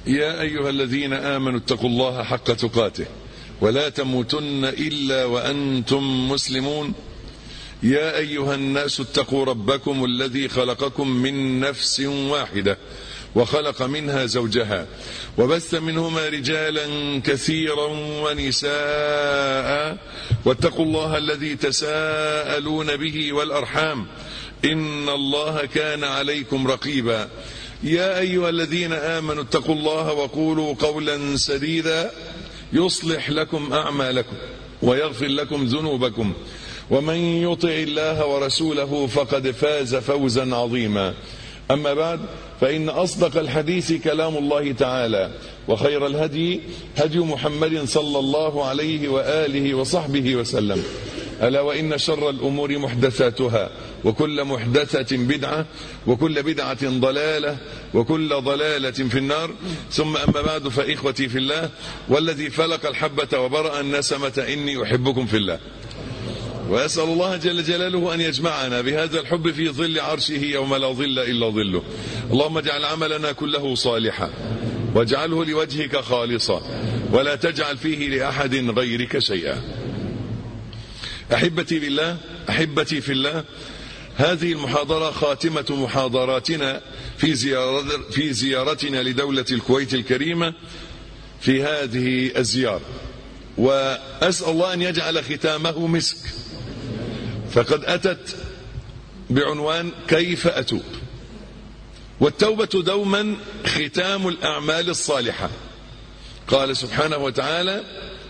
يا أيها الذين آمنوا اتقوا الله حق تقاته ولا تموتن إلا وأنتم مسلمون. يا أيها الناس اتقوا ربكم الذي خلقكم من نفس واحدة وخلق منها زوجها وبث منهما رجالا كثيرا ونساء واتقوا الله الذي تساءلون به والأرحام إن الله كان عليكم رقيبا. يا أيها الذين آمنوا اتقوا الله وقولوا قولا سديدا يصلح لكم أعمالكم ويغفر لكم ذنوبكم ومن يطع الله ورسوله فقد فاز فوزا عظيما. أما بعد فإن أصدق الحديث كلام الله تعالى وخير الهدي هدي محمد صلى الله عليه وآله وصحبه وسلم. ألا وإن شر الأمور محدثاتها وكل محدثة بدعة وكل بدعة ضلالة وكل ضلالة في النار. ثم أما بعد فإخوتي في الله والذي فلق الحبة وبرأ النسمة إني أحبكم في الله وأسأل الله جل جلاله أن يجمعنا بهذا الحب في ظل عرشه يوم لا ظل إلا ظله. اللهم اجعل عملنا كله صالحا واجعله لوجهك خالصا ولا تجعل فيه لأحد غيرك شيئا. أحبتي بالله أحبتي في الله، هذه المحاضرة خاتمة محاضراتنا في زيارتنا لدولة الكويت الكريمة في هذه الزيارة، وأسأل الله أن يجعل ختامه مسك. فقد أتت بعنوان كيف أتوب، والتوبة دوما ختام الأعمال الصالحة. قال سبحانه وتعالى: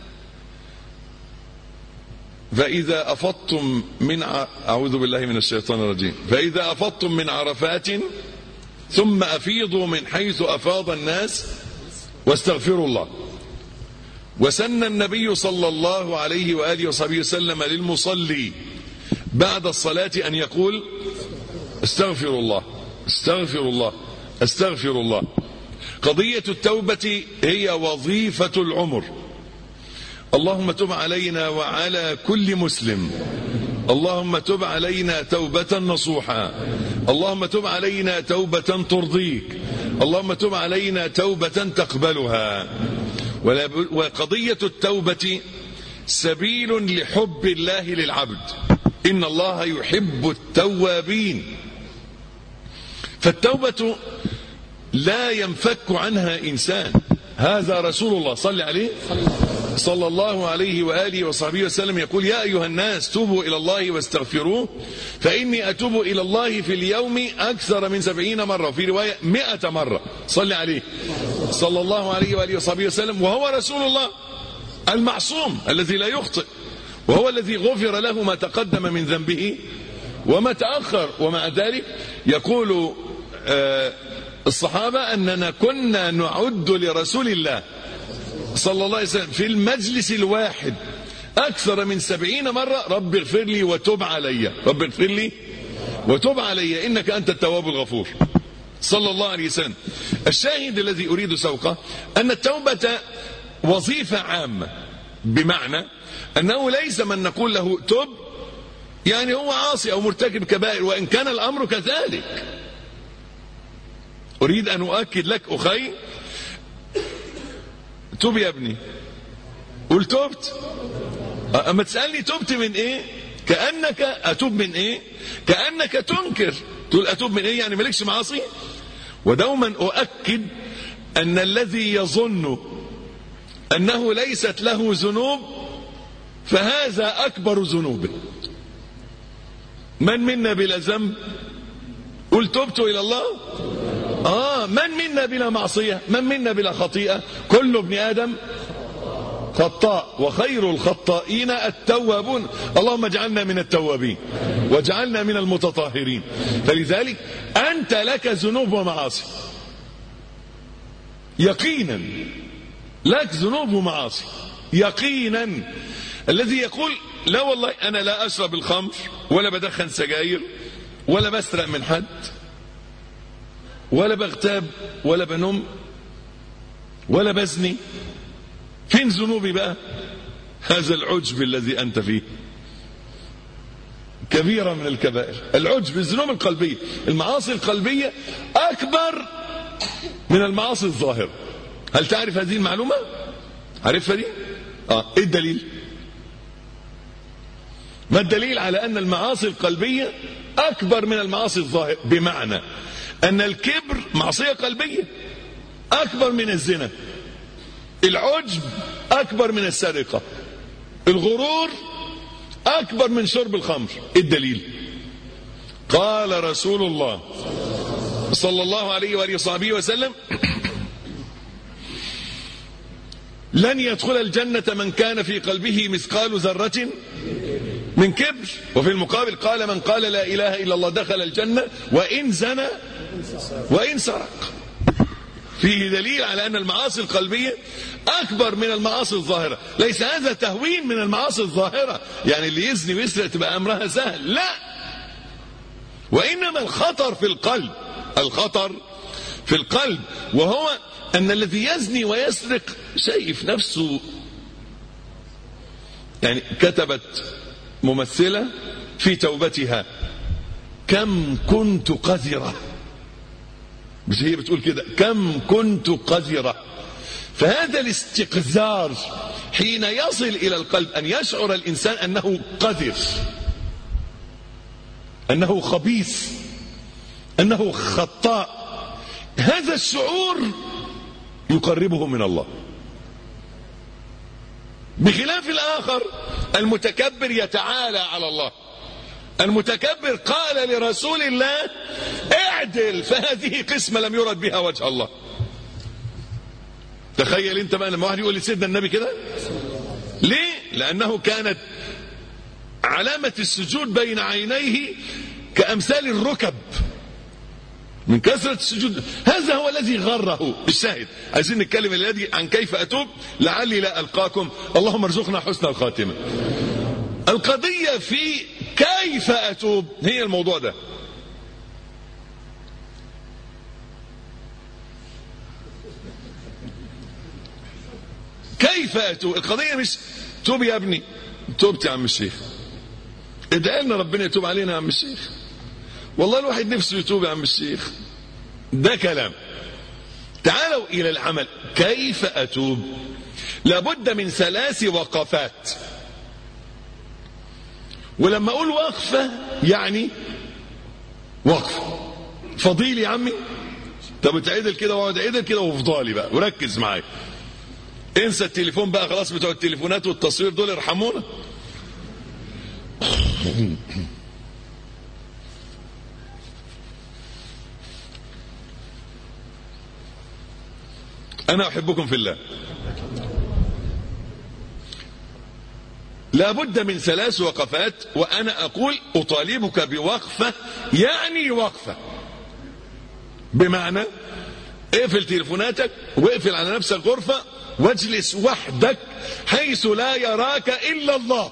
فإذا أفضتم من أعوذ بالله من الشيطان الرجيم فإذا أفضتم من عرفات ثم أفيضوا من حيث أفاض الناس واستغفروا الله. وسن النبي صلى الله عليه وآله وصحبه وسلم للمصلي بعد الصلاة أن يقول: استغفر الله استغفر الله استغفر الله. قضية التوبة هي وظيفة العمر. اللهم تب علينا وعلى كل مسلم. اللهم تب علينا توبة نصوحا. اللهم تب علينا توبة ترضيك. اللهم تب علينا توبة تقبلها. وقضية التوبة سبيل لحب الله للعبد. إن الله يحب التوابين. فالتوبة لا ينفك عنها إنسان. هذا رسول الله صلى عليه صلى الله عليه وآله وصحبه وسلم يقول: يا أيها الناس توبوا إلى الله واستغفروه فإني أتوب إلى الله في اليوم أكثر من 70 مرة، وفي رواية 100 مرة. صلى عليه صلى الله عليه وآله وصحبه وسلم، وهو رسول الله المعصوم الذي لا يخطئ، وهو الذي غفر له ما تقدم من ذنبه وما تأخر. ومع ذلك يقول الصحابة أننا كنا نعد لرسول الله صلى الله عليه وسلم في المجلس الواحد أكثر من 70 مرة: رب اغفر لي وتب علي، رب اغفر لي وتب علي إنك أنت التواب الغفور، صلى الله عليه وسلم. الشاهد الذي أريد سوقه أن التوبة وظيفة عامة، بمعنى أنه ليس من نقول له تب يعني هو عاصي أو مرتكب كبائر، وإن كان الأمر كذلك. أريد أن أؤكد لك أخي: تب يا ابني. قل تبت. أما تسألني تبت من إيه؟ كأنك أتوب من إيه؟ كأنك تنكر. تقول أتوب من إيه؟ يعني مالكش معاصي. ودوما أؤكد أن الذي يظن أنه ليست له ذنوب فهذا أكبر ذنوبه. من منا بلا ذنب؟ قل تبت إلى الله. من منا بلا معصية؟ من منا بلا خطيئة؟ كل ابن آدم خطاء وخير الخطائين التوابون. اللهم اجعلنا من التوابين واجعلنا من المتطهرين. فلذلك أنت لك ذنوب ومعاصي يقينا، لك ذنوب ومعاصي يقينا. الذي يقول لا والله أنا لا أشرب الخمر ولا بدخن سجاير ولا بسرق من حد ولا بغتاب ولا بنم ولا بزني، فين ذنوبي بقى؟ هذا العجب الذي أنت فيه كبيرة من الكبائر. العجب، الذنوب القلبية، المعاصي القلبية أكبر من المعاصي الظاهرة. هل تعرف هذه المعلومة؟ عارفها دي؟ ايه الدليل؟ ما الدليل على ان المعاصي القلبية اكبر من المعاصي الظاهرة؟ بمعنى ان الكبر معصية قلبية اكبر من الزنا، العجب اكبر من السرقة، الغرور اكبر من شرب الخمر. ايه الدليل؟ قال رسول الله صلى الله عليه وآله وصحبه وسلم: لن يدخل الجنة من كان في قلبه مثقال ذرة من كبر. وفي المقابل قال: من قال لا إله إلا الله دخل الجنة وإن زنى وإن سرق. فيه دليل على أن المعاصي القلبية أكبر من المعاصي الظاهرة. ليس هذا تهوين من المعاصي الظاهرة، يعني اللي يزني ويسرق تبقى أمرها سهل، لا، وإنما الخطر في القلب. الخطر في القلب، وهو أن الذي يزني ويسرق شايف نفسه. يعني كتبت ممثلة في توبتها: كم كنت قذرة. مش هي بتقول كده؟ كم كنت قذرة. فهذا الاستقذار حين يصل إلى القلب أن يشعر الإنسان أنه قذر، أنه خبيث، أنه خطاء، هذا الشعور يقربه من الله. بخلاف الآخر المتكبر يتعالى على الله. المتكبر قال لرسول الله: اعدل، فهذه قسمة لم يرد بها وجه الله. تخيل انت بقى لما واحد يقول لسيدنا النبي كده. ليه؟ لأنه كانت علامة السجود بين عينيه كأمثال الركب من كثرة السجود. هذا هو الذي غره. الشاهد، عايزين نتكلم الذي عن كيف أتوب لعلي لا ألقاكم. اللهم ارزقنا حسن الخاتمة. القضية في كيف أتوب، هي الموضوع ده. كيف أتوب؟ القضية مش توب يا ابني، توبت يا عم الشيخ، ادعي لنا ربنا يتوب علينا يا عم الشيخ، والله الواحد نفسه يتوب يا عم الشيخ، ده كلام. تعالوا إلى العمل. كيف أتوب؟ لابد من 3 وقفات. ولما أقول وقفة يعني وقفة. فضيل يا عمي؟ طب اتعدل كده واقعد عدل كده وفضالي بقى وركز معايا. انسى التليفون بقى خلاص، بتوع التليفونات والتصوير دول ارحمونا. أنا أحبكم في الله. لا بد من 3 وقفات، وأنا أقول أطالبك بوقفة، يعني وقفة بمعنى اقفل تليفوناتك واقفل على نفسك غرفة واجلس وحدك حيث لا يراك إلا الله.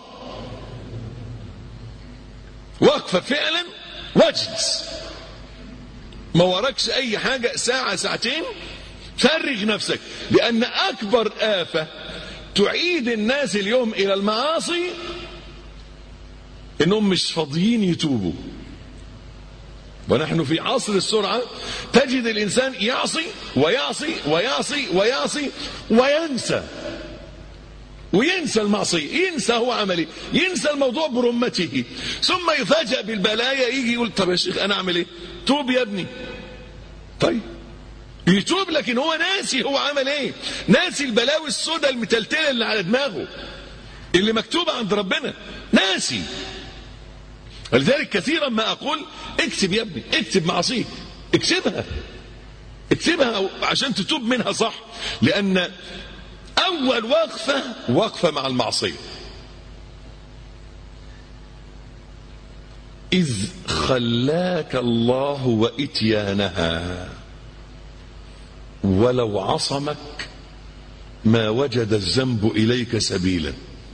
وقفة فعلا، واجلس ما وراكش أي حاجة، ساعة ساعتين، فرغ نفسك. لأن أكبر آفة تعيد الناس اليوم إلى المعاصي إنهم مش فاضيين يتوبوا. ونحن في عصر السرعة، تجد الإنسان يعصي ويعصي ويعصي ويعصي وينسى المعصية، ينسى هو عملي، ينسى الموضوع برمته، ثم يفاجأ بالبلايا. يجي يقول: طب يا شيخ أنا أعمل إيه؟ توب يا ابني. طيب يتوب، لكن هو ناسي هو عمل ايه، ناسي البلاوي السوداء المتلتله اللي على دماغه اللي مكتوبه عند ربنا، ناسي. ولذلك كثيرا ما اقول: اكتب يا ابني، اكتب معصيك، اكتبها عشان تتوب منها صح. لان اول وقفه مع المعصيه. اذ خلاك الله واتيانها ولو عصمك ما وجد الذنب إليك سبيلا.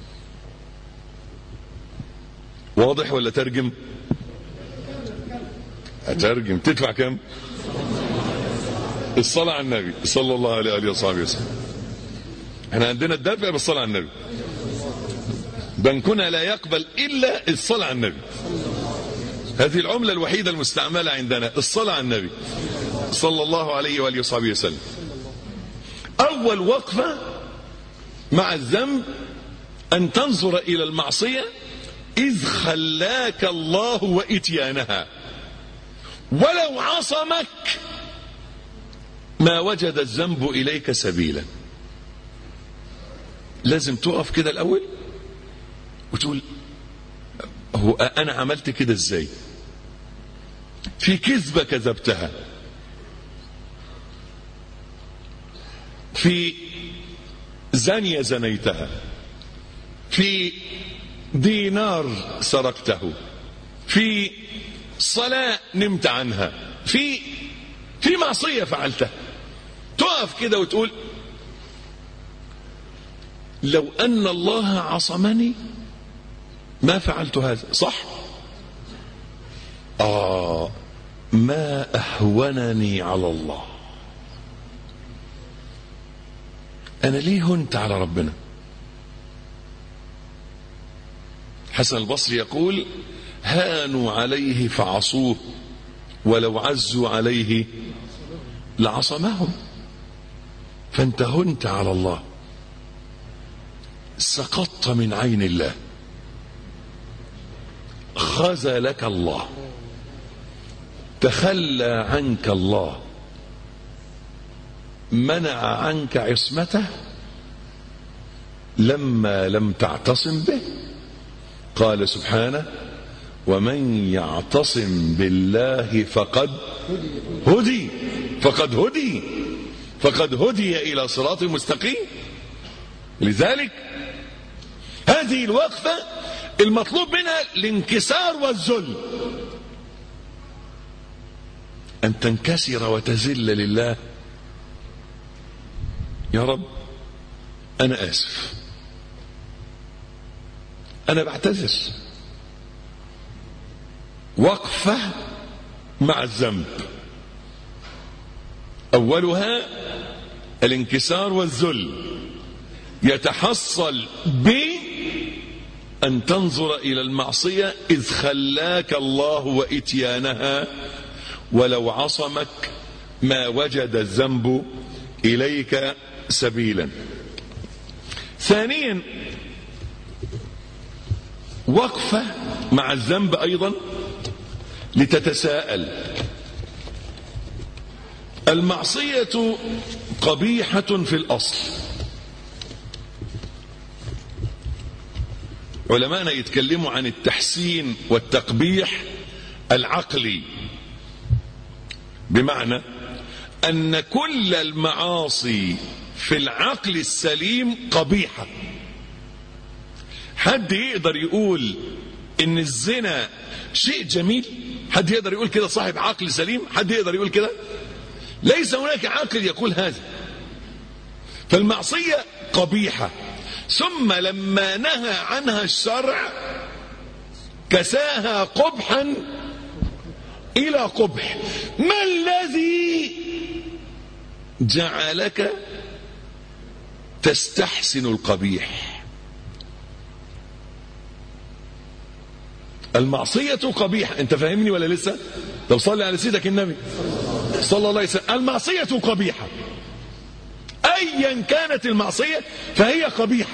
واضح ولا ترجم؟ أترجم. تدفع كم؟ الصلاة على النبي صلى الله عليه وآله وصحبه وسلم. احنا عندنا الدافع بالصلاة على النبي، بنكنا لا يقبل إلا الصلاة على النبي. هذه العملة الوحيدة المستعملة عندنا، الصلاة على النبي صلى الله عليه وآله وصحبه وسلم. أول وقفة مع الذنب أن تنظر إلى المعصية إذ خلاك الله وإتيانها، ولو عصمك ما وجد الذنب إليك سبيلا. لازم تقف كده الأول وتقول هو أنا عملت كده إزاي؟ في كذبة كذبتها، في زانية زنيتها، في دينار سرقته، في صلاة نمت عنها، في معصية فعلتها. تقف كده وتقول لو أن الله عصمني ما فعلت هذا، صح؟ ما أهونني على الله، أنا ليه هنت على ربنا؟ حسن البصري يقول هانوا عليه فعصوه ولو عزوا عليه لعصمهم. فانت هنت على الله، سقطت من عين الله، خذلك الله، تخلى عنك الله، منع عنك عصمته لما لم تعتصم به. قال سبحانه ومن يعتصم بالله فقد هدي إلى صراط مستقيم. لذلك هذه الوقفة المطلوب منها الانكسار والذل، أن تنكسر وتذل لله. يا رب أنا آسف، أنا بعتذر. وقفة مع الذنب أولها الانكسار والذل، يتحصل بأن تنظر إلى المعصية إذ خلاك الله وإتيانها، ولو عصمك ما وجد الذنب إليك سبيلا. ثانيا وقفة مع الذنب أيضا لتتساءل. المعصية قبيحة في الأصل. علماءنا يتكلموا عن التحسين والتقبيح العقلي، بمعنى أن كل المعاصي في العقل السليم قبيحة. حد يقدر يقول إن الزنا شيء جميل؟ حد يقدر يقول كده؟ صاحب عقل سليم حد يقدر يقول كده؟ ليس هناك عقل يقول هذا. فالمعصية قبيحة، ثم لما نهى عنها الشرع كساها قبحا إلى قبح. ما الذي جعلك تستحسن القبيح؟ المعصية قبيحة، انت فاهمني ولا لسه؟ طب صلي على سيدك النبي صلى الله عليه وسلم. المعصية قبيحة، ايا كانت المعصية فهي قبيحة،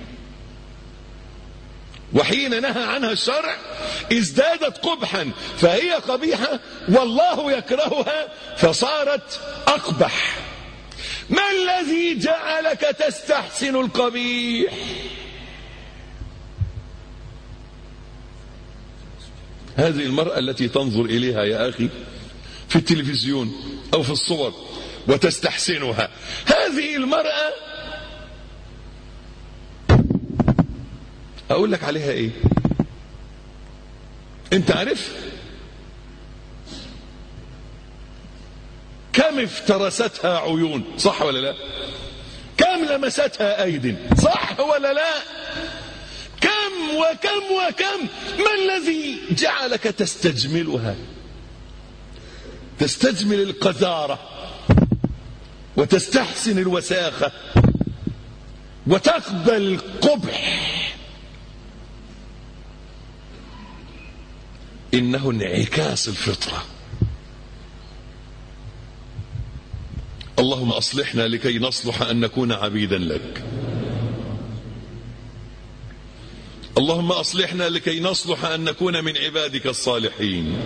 وحين نهى عنها الشرع ازدادت قبحا فهي قبيحة، والله يكرهها فصارت اقبح. ما الذي جعلك تستحسن القبيح؟ هذه المرأة التي تنظر إليها يا أخي في التلفزيون أو في الصور وتستحسنها، هذه المرأة أقول لك عليها إيه؟ أنت عارف كم افترستها عيون، صح ولا لا؟ كم لمستها أيدي، صح ولا لا؟ كم وكم وكم. ما الذي جعلك تستجملها، تستجمل القذارة وتستحسن الوساخة وتقبل القبح؟ إنه انعكاس الفطرة. اللهم أصلحنا لكي نصلح أن نكون عبيدا لك. اللهم أصلحنا لكي نصلح أن نكون من عبادك الصالحين.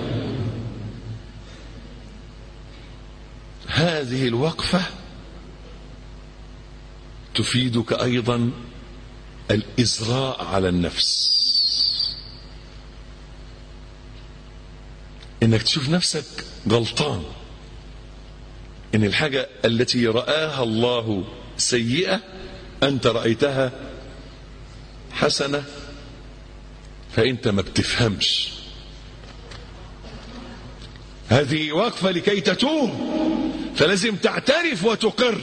هذه الوقفة تفيدك أيضا الإزراء على النفس، إنك تشوف نفسك غلطان، إن الحاجة التي رآها الله سيئة أنت رأيتها حسنة، فأنت ما بتفهمش. هذه وقفة لكي تتوب، فلازم تعترف وتقر.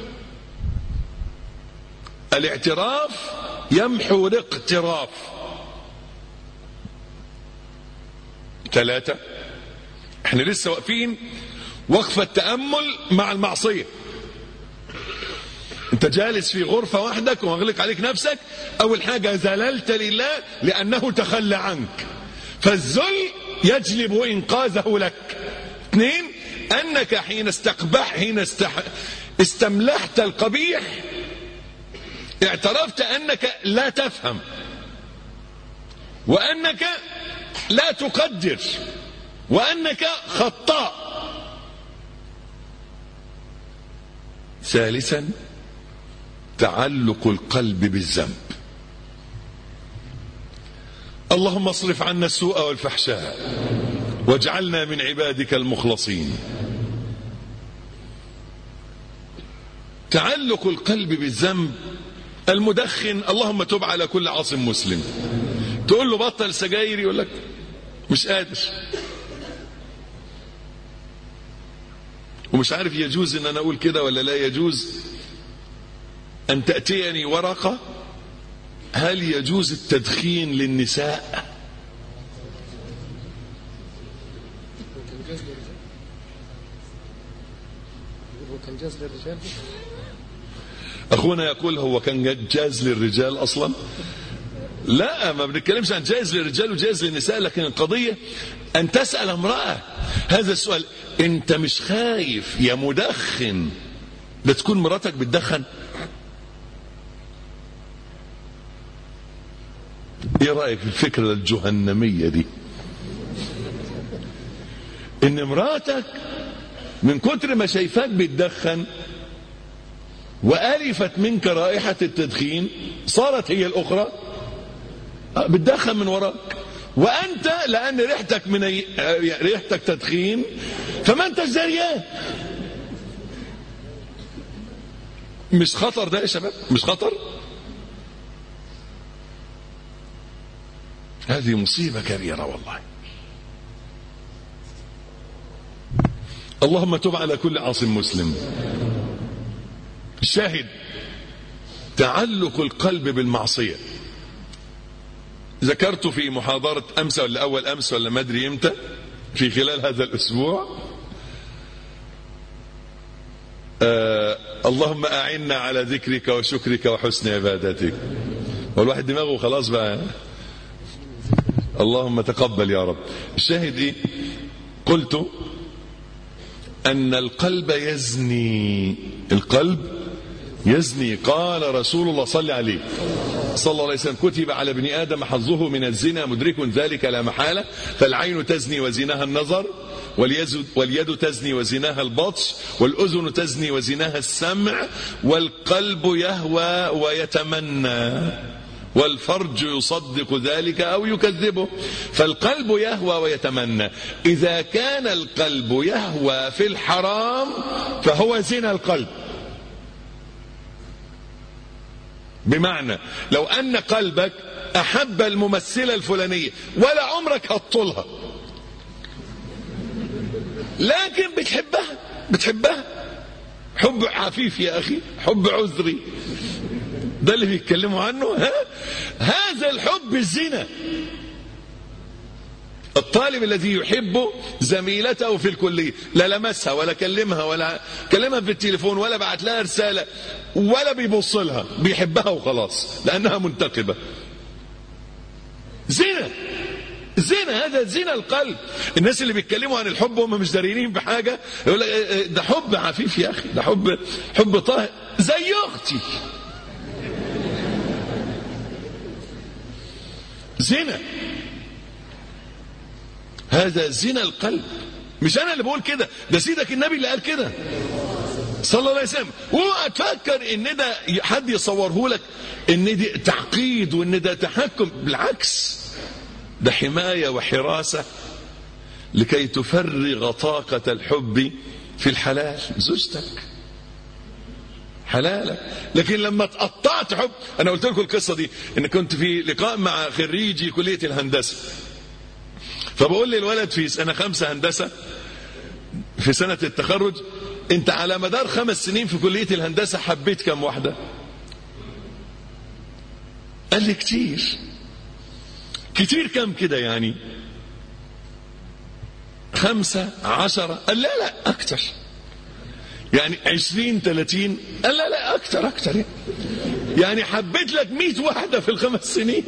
الاعتراف يمحو الاقتراف. 3، احنا لسه واقفين وقفة تأمل مع المعصية. انت جالس في غرفة وحدك ومغلق عليك نفسك، اول حاجة ذللت لله لانه تخلى عنك، فالذل يجلب انقاذه لك. 2، انك حين استملحت القبيح اعترفت انك لا تفهم، وانك لا تقدر، وانك خطاء. 3، تعلق القلب بالذنب. اللهم اصرف عنا السوء والفحشاء واجعلنا من عبادك المخلصين. تعلق القلب بالذنب. المدخن اللهم تب على كل عاصم مسلم، تقول له بطل سجاير يقول لك مش قادر، ومش عارف يجوز ان انا اقول كده ولا لا يجوز. ان تأتيني ورقة هل يجوز التدخين للنساء؟ اخونا يقول هو كان جاز للرجال اصلا. لا، ما بنتكلمش عن جاز للرجال وجاز للنساء، لكن القضية ان تسأل امرأة هذا السؤال. انت مش خايف يا مدخن لا تكون مراتك بتدخن؟ ايه رأيك في الفكرة الجهنمية دي، ان مراتك من كتر ما شايفاك بتدخن وألفت منك رائحة التدخين صارت هي الأخرى بتدخن من وراك، وأنت لأن ريحتك تدخين فما أنت زريان. مش خطر ده يا شباب؟ مش خطر؟ هذه مصيبة كبيرة والله. اللهم تب على كل عاصم مسلم. الشاهد تعلق القلب بالمعصية. ذكرت في محاضرة أمس ولا أول أمس ولا ما أدري إمتى في خلال هذا الأسبوع اللهم أعنا على ذكرك وشكرك وحسن عبادتك. والواحد دماغه خلاص بقى. اللهم تقبل يا رب. الشاهد إيه؟ قلت أن القلب يزني. القلب يزني. قال رسول الله صلى عليه صلى الله عليه وسلم كتب على ابن آدم حظه من الزنا مدرك ذلك لا محالة، فالعين تزني وزناها النظر، واليد تزني وزناها البطش، والأذن تزني وزناها السمع، والقلب يهوى ويتمنى، والفرج يصدق ذلك أو يكذبه. فالقلب يهوى ويتمنى. إذا كان القلب يهوى في الحرام فهو زنا القلب. بمعنى لو أن قلبك أحب الممثلة الفلانية ولا عمرك هتطولها، لكن بتحبها حب عفيف يا أخي، حب عذري، ده اللي بيتكلموا عنه. هذا الحب الزنا. الطالب الذي يحب زميلته في الكلية لا لمسها ولا كلمها ولا كلمها في التليفون ولا بعت لها رسالة ولا بيبص لها، بيحبها وخلاص لأنها منتقبة. زنا زنا، هذا زنا القلب. الناس اللي بيتكلموا عن الحب وهم مش داريين بحاجة يقول لك ده حب عفيف يا أخي، ده حب طاهر زي أختي. زنا، هذا زنا القلب. مش أنا اللي بقول كده، ده سيدك النبي اللي قال كده صلى الله عليه وسلم. اوعى تفكر ان ده حد يصوره لك ان دي تعقيد وان ده تحكم، بالعكس ده حماية وحراسة لكي تفرغ طاقة الحب في الحلال. زوجتك حلالك، لكن لما تقطعت حب. انا قلت لكم القصة دي ان كنت في لقاء مع خريجي كلية الهندسة، فبقول لي الولد في سنة 5 هندسة في سنة التخرج: انت على مدار 5 سنين في كلية الهندسة حبيت كم واحدة؟ قال لي كتير. كتير كم كده يعني؟ 5 10؟ قال لا اكتر. يعني 20 30؟ قال لا اكتر. يعني حبيت لك 100 واحدة في ال5 سنين.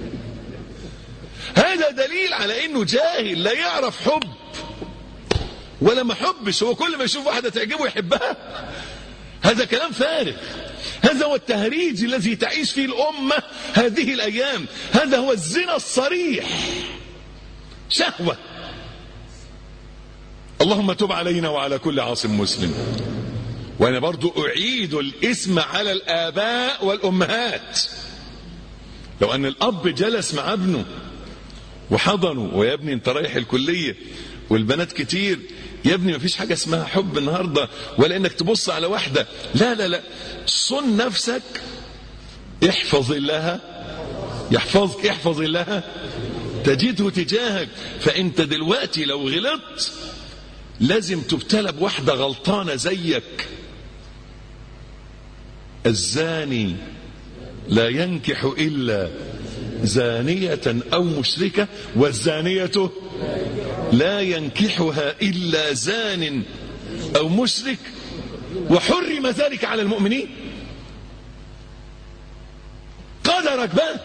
هذا دليل على انه جاهل، لا يعرف حب ولا ما حبش، هو كل ما يشوف واحدة تعجبه يحبها. هذا كلام فارغ. هذا هو التهريج الذي تعيش فيه الأمة هذه الأيام. هذا هو الزنا الصريح، شهوة. اللهم تب علينا وعلى كل عاصم مسلم. وأنا برضو أعيد الاسم على الآباء والأمهات. لو أن الأب جلس مع ابنه وحضنه: ويا ابني انت رايح الكلية والبنات كتير، يا ابني مفيش حاجة اسمها حب النهاردة، ولا انك تبص على واحدة، لا صن نفسك، احفظ الله يحفظك، احفظ الله تجده تجاهك. فانت دلوقتي لو غلطت لازم تبتلى بواحدة غلطانة زيك. الزاني لا ينكح إلا زانية أو مشركة، والزانية لا ينكحها إلا زان أو مشرك، وحرم ذلك على المؤمنين. قدرك بقى.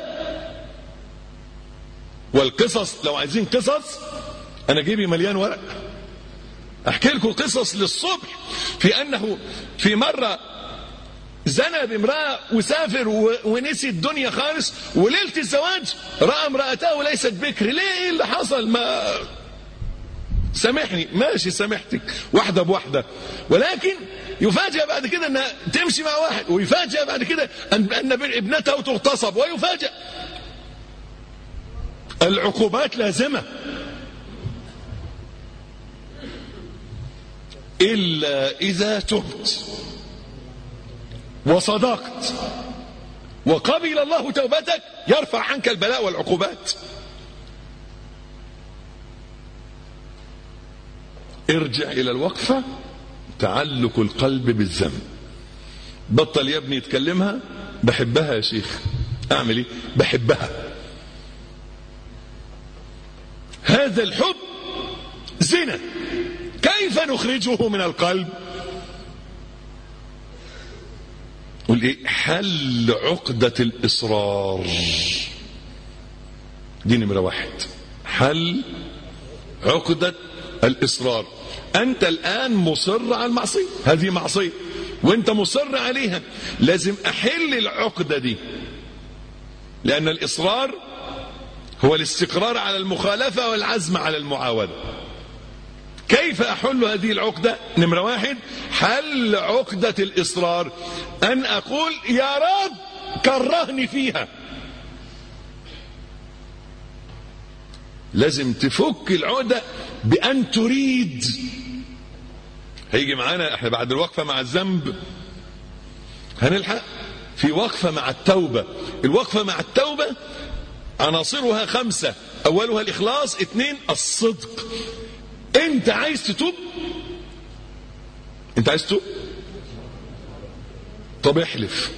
والقصص لو عايزين قصص أنا جيبي مليان ورق أحكي لكم قصص للصبح، في أنه في مرة زنى بامرأة وسافر ونسي الدنيا خالص، وليلة الزواج رأى امرأته ليست بكر. ليه؟ ايه اللي حصل؟ ما سامحني، ماشي سامحتك واحدة بواحدة، ولكن يفاجأ بعد كده انها تمشي مع واحد، ويفاجأ بعد كده ان ابنته تغتصب، ويفاجأ. العقوبات لازمة إلا إذا تبت وصدقت وقبل الله توبتك يرفع عنك البلاء والعقوبات. ارجع إلى الوقفة، تعلق القلب بالذنب. بطل يا ابني تكلمها: بحبها يا شيخ. أعمل إيه؟ بحبها. هذا الحب زنا. كيف نخرجه من القلب؟ قل ايه؟ حل عقدة الإصرار. دي نمرة 1. حل عقدة الإصرار. أنت الآن مصر على المعصية، هذه معصية وأنت مصر عليها، لازم أحل العقدة دي، لأن الإصرار هو الاستقرار على المخالفة والعزم على المعاودة. كيف أحل هذه العقدة؟ نمرة 1: حل عقدة الإصرار، أن أقول يا رب كرهني فيها. لازم تفك العقدة بأن تريد. هيجي معانا احنا بعد الوقفة مع الذنب هنلحق في وقفة مع التوبة. الوقفة مع التوبة عناصرها 5: أولها الإخلاص، 2 الصدق. انت عايز تتوب؟ انت عايز تتوب؟ طب احلف.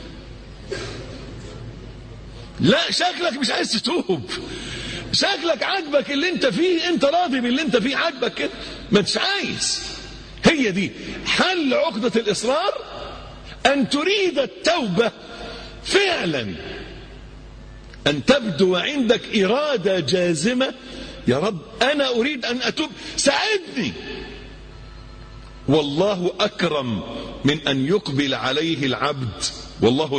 لا، شكلك مش عايز تتوب، شكلك عاجبك اللي انت فيه، انت راضي باللي انت فيه، عاجبك كده، ما انتش عايز. هي دي حل عقدة الإصرار، أن تريد التوبة فعلا، أن تبدو عندك إرادة جازمة يا رب أنا أريد أن أتوب، ساعدني. والله أكرم من أن يقبل عليه العبد والله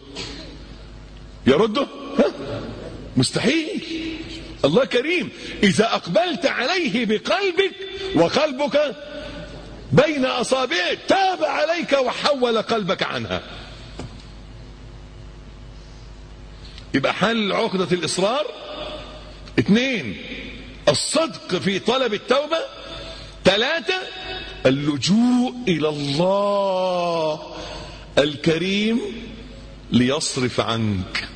يرده مستحيل. الله كريم. إذا أقبلت عليه بقلبك وقلبك بين أصابعه تاب عليك وحول قلبك عنها. يبقى حل عقدة الإصرار. 2 الصدق في طلب التوبة. 3 اللجوء إلى الله الكريم ليصرف عنك.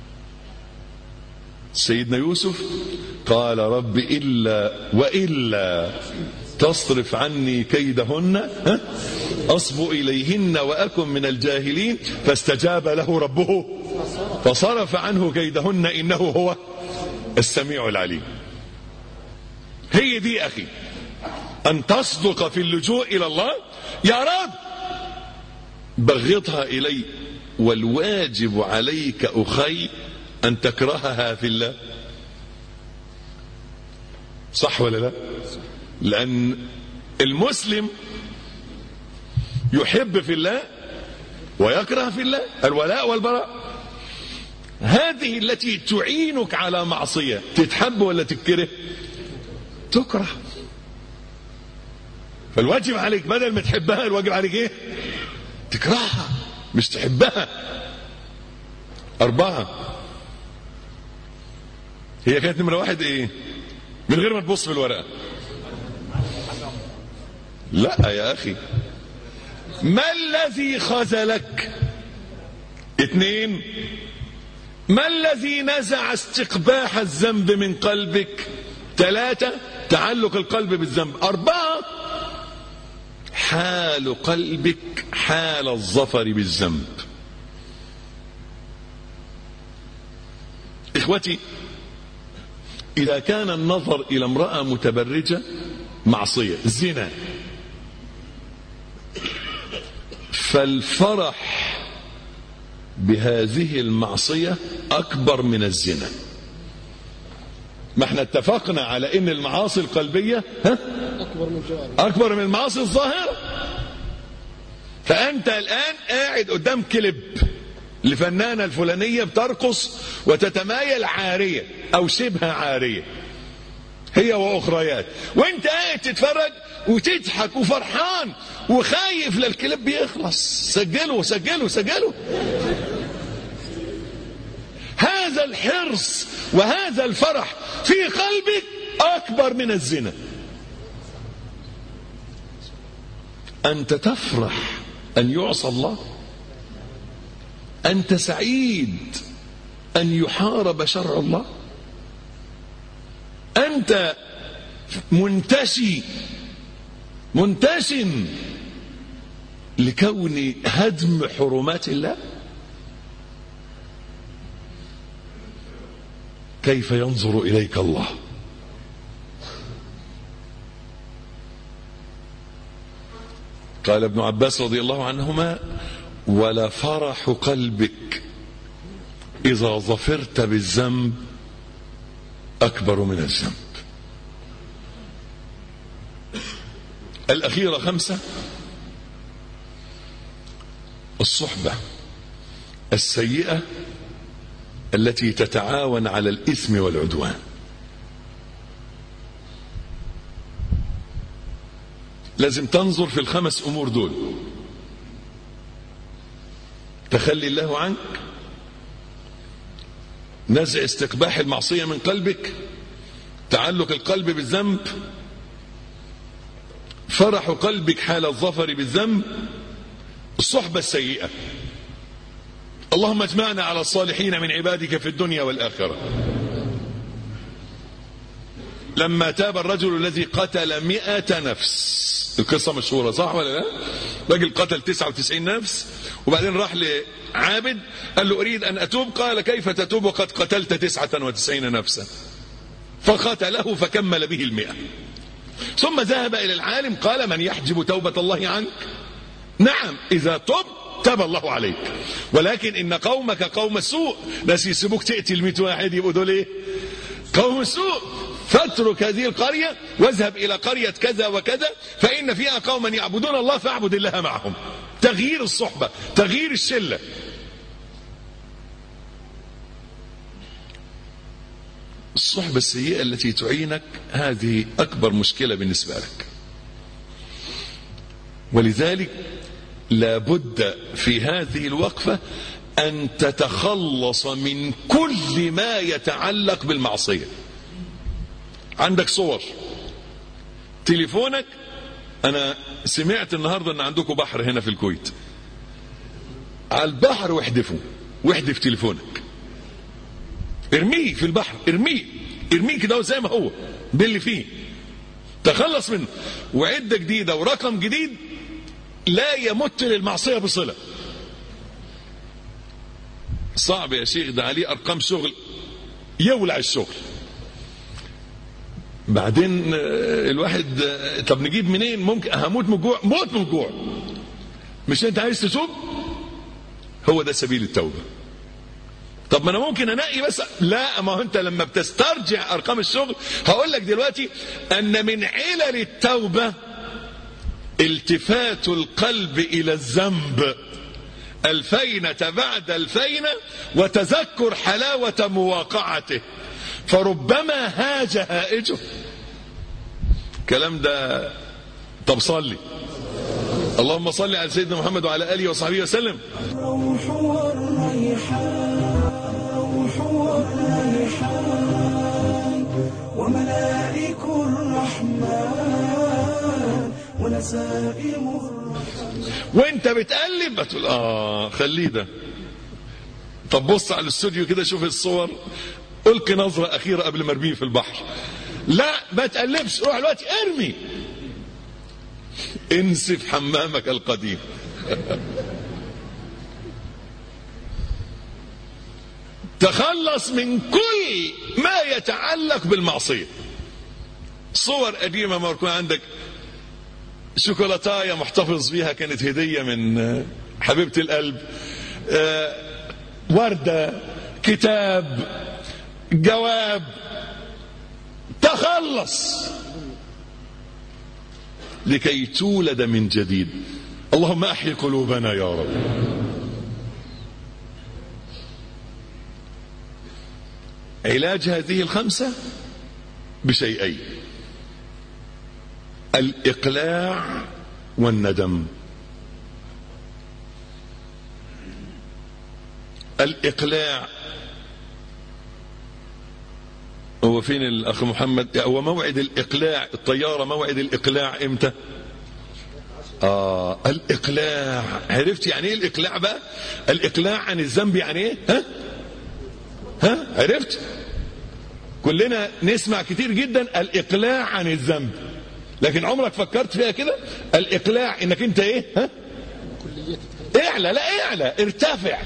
سيدنا يوسف قال رب وإلا تصرف عني كيدهن أصب إليهن وأكن من الجاهلين فاستجاب له ربه فصرف عنه كيدهن إنه هو السميع العليم. هي دي أخي أن تصدق في اللجوء إلى الله. يا رب بغضها إلي، والواجب عليك أخي أن تكرهها في الله. صح ولا لا؟ لأن المسلم يحب في الله ويكره في الله، الولاء والبراء. هذه التي تعينك على معصية تتحب ولا تكره؟ تكره. فالواجب عليك بدل ما تحبها الواجب عليك ايه؟ تكرهها مش تحبها. 4 هي كانت نمرة 1 ايه؟ من غير ما تبص في الورقة. لا يا أخي، ما الذي خذلك؟ 2 ما الذي نزع استقباح الذنب من قلبك؟ 3 تعلق القلب بالذنب. 4 حال قلبك حال الظفر بالذنب. إخوتي، إذا كان النظر إلى امرأة متبرجة معصية زنا، فالفرح بهذه المعصية أكبر من الزنا. ما احنا اتفقنا على ان المعاصي القلبية أكبر من المعاصي الظاهرة. فأنت الآن قاعد قدام كليب لفنانة الفلانية بترقص وتتمايل عارية أو شبه عارية هي وأخريات، وانت قاعد تتفرج وتضحك وفرحان وخايف للكليب يخلص. سجله. هذا الحرص وهذا الفرح في قلبك أكبر من الزنا. أنت تفرح أن يعصى الله، أنت سعيد أن يحارب شرع الله، أنت منتشن لكون هدم حرمات الله. كيف ينظر إليك الله؟ قال ابن عباس رضي الله عنهما: ولفرح قلبك إذا ظفرت بالذنب أكبر من الذنب. الأخيرة 5 الصحبة السيئة التي تتعاون على الإثم والعدوان. لازم تنظر في ال5 أمور دول: تخلي الله عنك، نزع استقباح المعصية من قلبك، تعلق القلب بالذنب، فرح قلبك حال الظفر بالذنب، الصحبة السيئة. اللهم اجمعنا على الصالحين من عبادك في الدنيا والآخرة. لما تاب الرجل الذي قتل 100 نفس، القصة مشهورة صح ولا لا؟ راجل قتل 99 نفس وبعدين راح لعابد قال له أريد أن أتوب، قال كيف تتوب وقد قتلت 99 نفسا؟ فقتله فكمل به 100. ثم ذهب إلى العالم قال: من يحجب توبة الله عنك؟ نعم، إذا تاب الله عليك، ولكن إن قومك قوم السوء. ناس يسيبوك تقتل 100 واحد يبقوا دول إيه؟ قوم السوء. فاترك هذه القرية واذهب إلى قرية كذا وكذا فإن فيها قوما يعبدون الله فاعبد الله معهم. تغيير الصحبة، تغيير الشلة. الصحبة السيئة التي تعينك هذه أكبر مشكلة بالنسبة لك. ولذلك لابد في هذه الوقفة أن تتخلص من كل ما يتعلق بالمعصية. عندك صور، تليفونك. أنا سمعت النهاردة أن عندكم بحر هنا في الكويت، على البحر واحدف تليفونك، ارميه في البحر، ارميه كده زي ما هو باللي فيه، تخلص منه وعدة جديدة ورقم جديد لا يمت للمعصية بصلة. صعب يا شيخ، ده عليه أرقام شغل يولع الشغل. بعدين الواحد طب نجيب منين؟ ممكن هموت من الجوع، موت من الجوع. مش انت عايز تتوب؟ هو ده سبيل التوبة. طب ما انا ممكن انقي بس، لا، ما هو انت لما بتسترجع ارقام الشغل. هقول لك دلوقتي ان من علل التوبة التفات القلب الى الذنب الفينة بعد الفينة وتذكر حلاوة مواقعته، فربما هاج هائجه. الكلام ده. طب صلي، اللهم صل على سيدنا محمد وعلى آله وصحبه وسلم. الروح والريحان وملائك الرحمن ونسائم الرحمن. وانت بتقلب بتقول خليه ده. طب بص على الاستوديو كده، شوف الصور، القي نظرة أخيرة قبل ما ارميه في البحر. لا ما تقلبش، روح الوقت ارمي، انسف حمامك القديم. تخلص من كل ما يتعلق بالمعصية. صور قديمة ما يكون عندك شوكولاتاية محتفظ بيها كانت هدية من حبيبة القلب، وردة، كتاب، جواب. تخلص لكي تولد من جديد. اللهم احي قلوبنا يا رب. علاج هذه الخمسة بشيئين: الإقلاع والندم. الإقلاع هو فين الأخ محمد؟ هو موعد الإقلاع الطيارة، موعد الإقلاع إمتى؟ الإقلاع. عرفت يعني إيه الإقلاع بقى؟ الإقلاع عن الذنب يعني إيه؟ ها عرفت؟ كلنا نسمع كتير جدا الإقلاع عن الذنب، لكن عمرك فكرت فيها كده؟ الإقلاع إنك أنت إيه؟ اعلى، لا اعلى، ارتفع،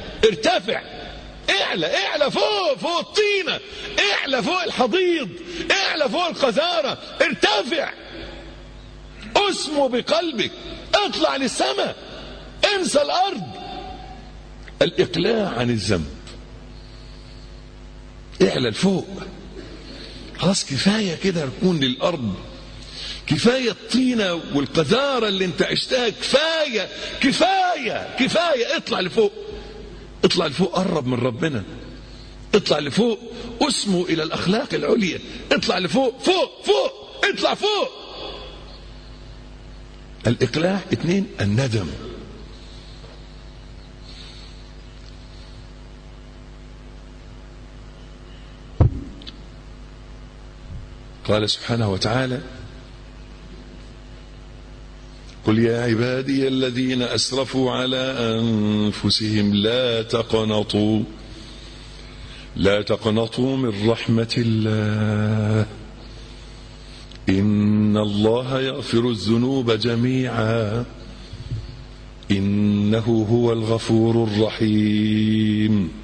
اعلى فوق الطينة، اعلى فوق الحضيض، اعلى فوق القذارة، ارتفع، اسمو بقلبك، اطلع للسماء، انسى الارض. الإقلاع عن الذنب، اعلى لفوق. خلاص كفاية كده ركون للأرض، كفاية الطينة والقذارة اللي انت عشتها، كفاية. اطلع لفوق، قرب من ربنا، اطلع لفوق، اسمو إلى الأخلاق العليا، اطلع لفوق، اطلع فوق. الإقلاع. 2 الندم. قال سبحانه وتعالى: قل يا عبادي الذين أسرفوا على أنفسهم لا تقنطوا من رحمة الله إن الله يغفر الذنوب جميعا إنه هو الغفور الرحيم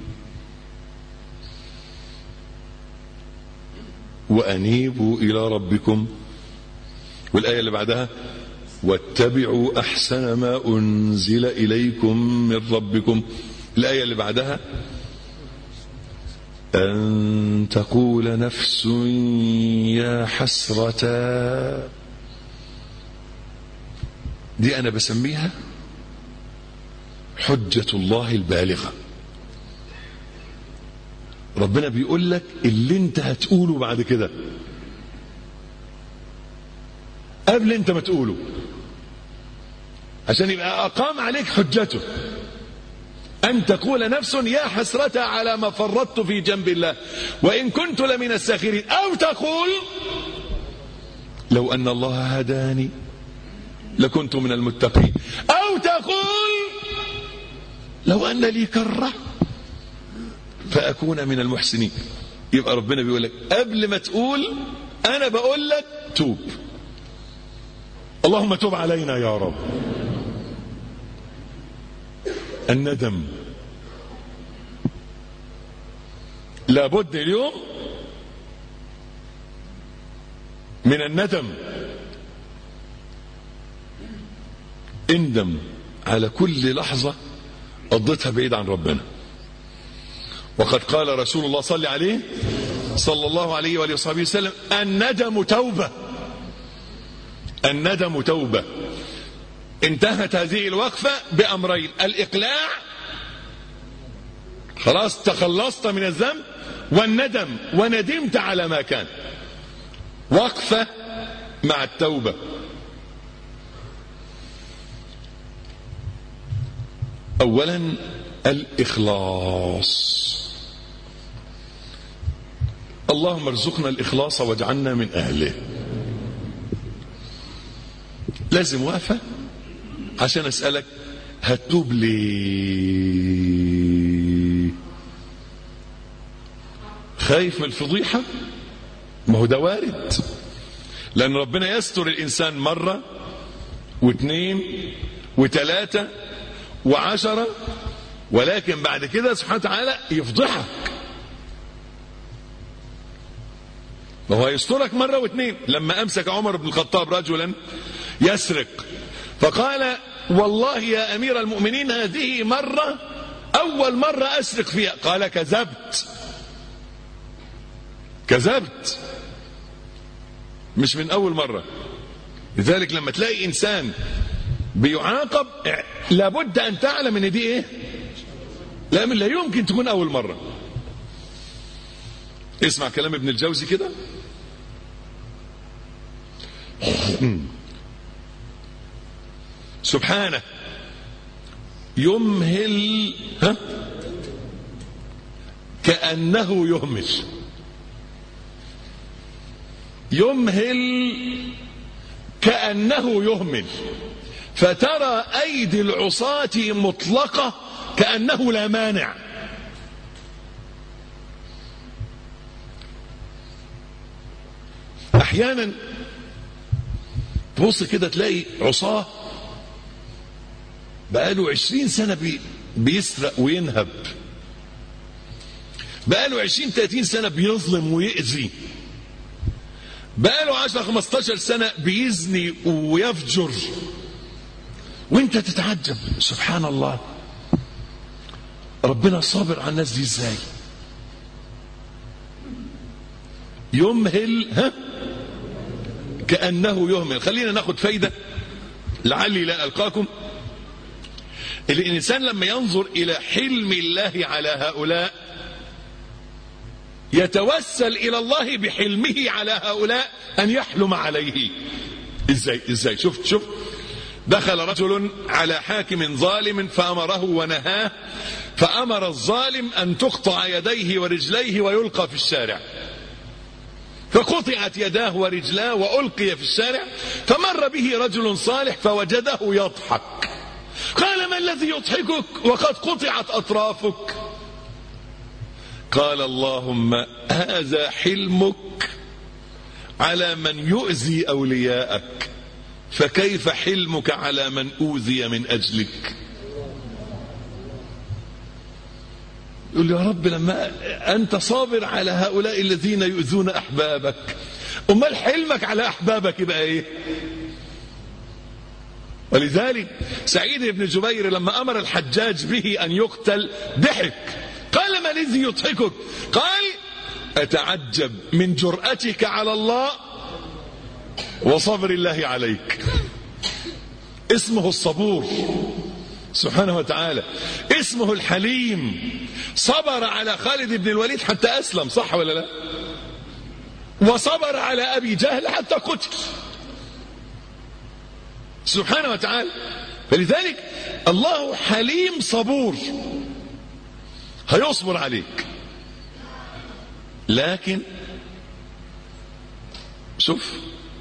وأنيبوا إلى ربكم. والآية اللي بعدها: واتبعوا أحسن ما أنزل إليكم من ربكم. الآية اللي بعدها: أن تقول نفس يا حسرة. دي أنا بسميها حجة الله البالغة. ربنا بيقول لك اللي انت هتقوله بعد كده قبل انت ما تقوله، عشان يبقى أقام عليك حجته. أن تقول نفس يا حسرة على ما فرطت في جنب الله وإن كنت لمن الساخرين، أو تقول لو أن الله هداني لكنت من المتقين، أو تقول لو أن لي كرة فأكون من المحسنين. يبقى ربنا بيقول لك قبل ما تقول أنا بقول لك توب. اللهم توب علينا يا رب. الندم لابد اليوم من الندم. اندم على كل لحظة قضيتها بعيد عن ربنا. وقد قال رسول الله صلى عليه صلى الله عليه وآله وصحبه وسلم الندم توبة. الندم توبة. انتهت هذه الوقفة بأمرين: الإقلاع، خلاص تخلصت من الذنب، والندم وندمت على ما كان. وقفة مع التوبة. أولا الإخلاص. اللهم ارزقنا الإخلاص واجعلنا من أهله. لازم وقفة عشان أسألك هتوب ليه؟ خايف من الفضيحة؟ ما هو ده وارد، لأن ربنا يستر الإنسان مرة واثنين وثلاثة وعشرة، ولكن بعد كده سبحانه وتعالى يفضحك. وهو يسترك مرة واثنين. لما أمسك عمر بن الخطاب رجلا يسرق فقال والله يا أمير المؤمنين هذه مرة أول مرة أسرق فيها. قال كذبت، كذبت، مش من أول مرة. لذلك لما تلاقي إنسان بيعاقب لابد أن تعلم ان دي ايه؟ لا يمكن تكون أول مرة. اسمع كلام ابن الجوزي كده. سبحانه يمهل كأنه يهمل. يمهل كأنه يهمل، فترى أيدي العصاة مطلقة كأنه لا مانع. أحيانا تبص كده تلاقي عصاة بقاله 20 سنة بيسرق وينهب، بقاله 20-30 سنة بيظلم ويأذي، بقاله 10-15 سنة بيزني ويفجر، وانت تتعجب سبحان الله ربنا صابر على الناس دي ازاي. يمهل كأنه يهمل. خلينا ناخد فايدة لعلي لا ألقاكم. الإنسان لما ينظر إلى حلم الله على هؤلاء يتوسل إلى الله بحلمه على هؤلاء أن يحلم عليه. إزاي شوف دخل رجل على حاكم ظالم فأمره ونهاه، فأمر الظالم أن تقطع يديه ورجليه ويلقى في الشارع، فقطعت يداه ورجلاه وألقي في الشارع، فمر به رجل صالح فوجده يضحك، قال ما الذي يضحكك وقد قطعت أطرافك؟ قال اللهم هذا حلمك على من يؤذي أولياءك، فكيف حلمك على من أوذي من أجلك؟ يقول له يا رب لما أنت صابر على هؤلاء الذين يؤذون أحبابك، أمال حلمك على أحبابك يبقى إيه؟ ولذلك سعيد بن جبير لما أمر الحجاج به أن يقتل ضحك، قال ما الذي يضحكك؟ قال أتعجب من جرأتك على الله وصبر الله عليك. اسمه الصبور سبحانه وتعالى، اسمه الحليم. صبر على خالد بن الوليد حتى أسلم، صح ولا لا؟ وصبر على أبي جهل حتى قتل سبحانه وتعالى. فلذلك الله حليم صبور، هيصبر عليك. لكن شوف،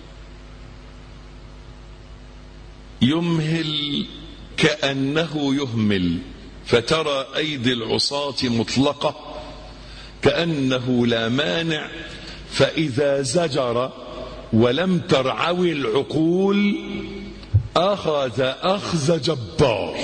يمهل كأنه يهمل، فترى أيدي العصاة مطلقة كأنه لا مانع، فإذا زجر ولم ترعوي العقول أخذ أخذ جبار.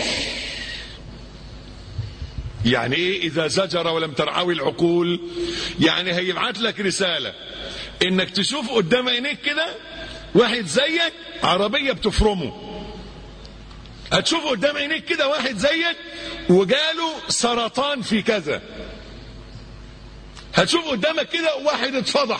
يعني ايه إذا زجر ولم ترعوي العقول؟ يعني هيبعت لك رسالة انك تشوف قدام عينيك كده واحد زيك عربية بتفرمه، هتشوف قدام عينيك كده واحد زيك وجاله سرطان في كذا، هتشوف قدامك كده واحد اتفضح.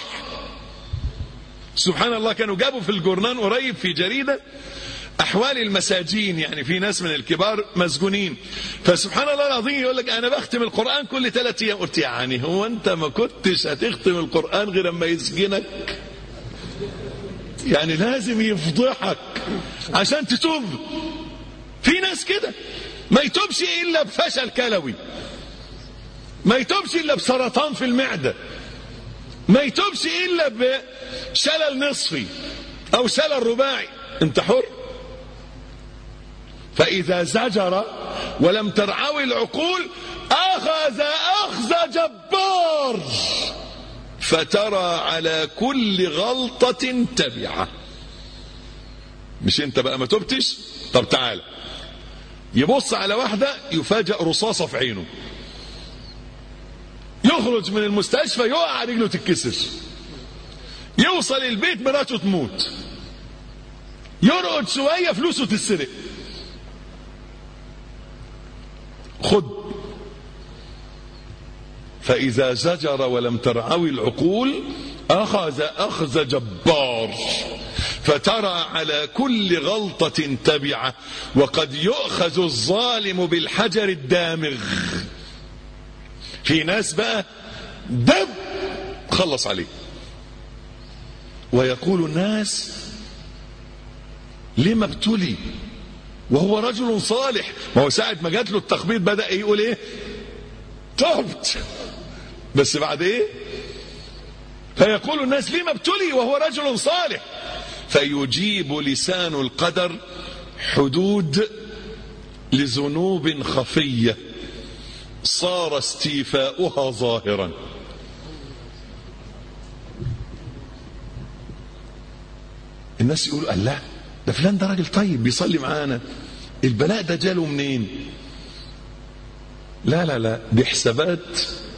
سبحان الله، كانوا جابوا في الجورنان قريب في جريدة أحوال المساجين، يعني في ناس من الكبار مسجونين، فسبحان الله العظيم يقول لك أنا بختم القرآن كل 3 أيام. قلت يعني هو أنت ما كنتش هتختم القرآن غير أما يسجنك؟ يعني لازم يفضحك عشان تتوب. في ناس كده ما يتوبش إلا بفشل كلوي، ما يتوبش إلا بسرطان في المعدة، ما يتوبش إلا بشلل نصفي أو شلل رباعي. أنت حر. فإذا زجر ولم ترعوي العقول أخذ أخذ جبار، فترى على كل غلطة تبعة. مش انت بقى ما تبتش؟ طب تعال، يبص على واحدة يفاجأ رصاصة في عينه، يخرج من المستشفى يقع رجله تتكسر، يوصل البيت مراته تموت، يرقد شوية فلوسه تتسرق. خد. فإذا زجر ولم ترعوي العقول أخذ أخذ جبار، فترى على كل غلطة تبعة، وقد يؤخذ الظالم بالحجر الدامغ. في ناس بقى دب خلص عليه. ويقول الناس لما ابتلي وهو رجل صالح؟ ما هو ساعة ما جات له التخبيط بدأ يقول ايه؟ تبت. بس بعد ايه؟ فيقول الناس لما ابتلي وهو رجل صالح؟ فيجيب لسان القدر حدود لذنوب خفية صار استيفاؤها ظاهرا. الناس يقولوا الله ده فلان ده راجل طيب بيصلي معانا، البلاء ده جاله منين؟ لا لا لا، دي حسابات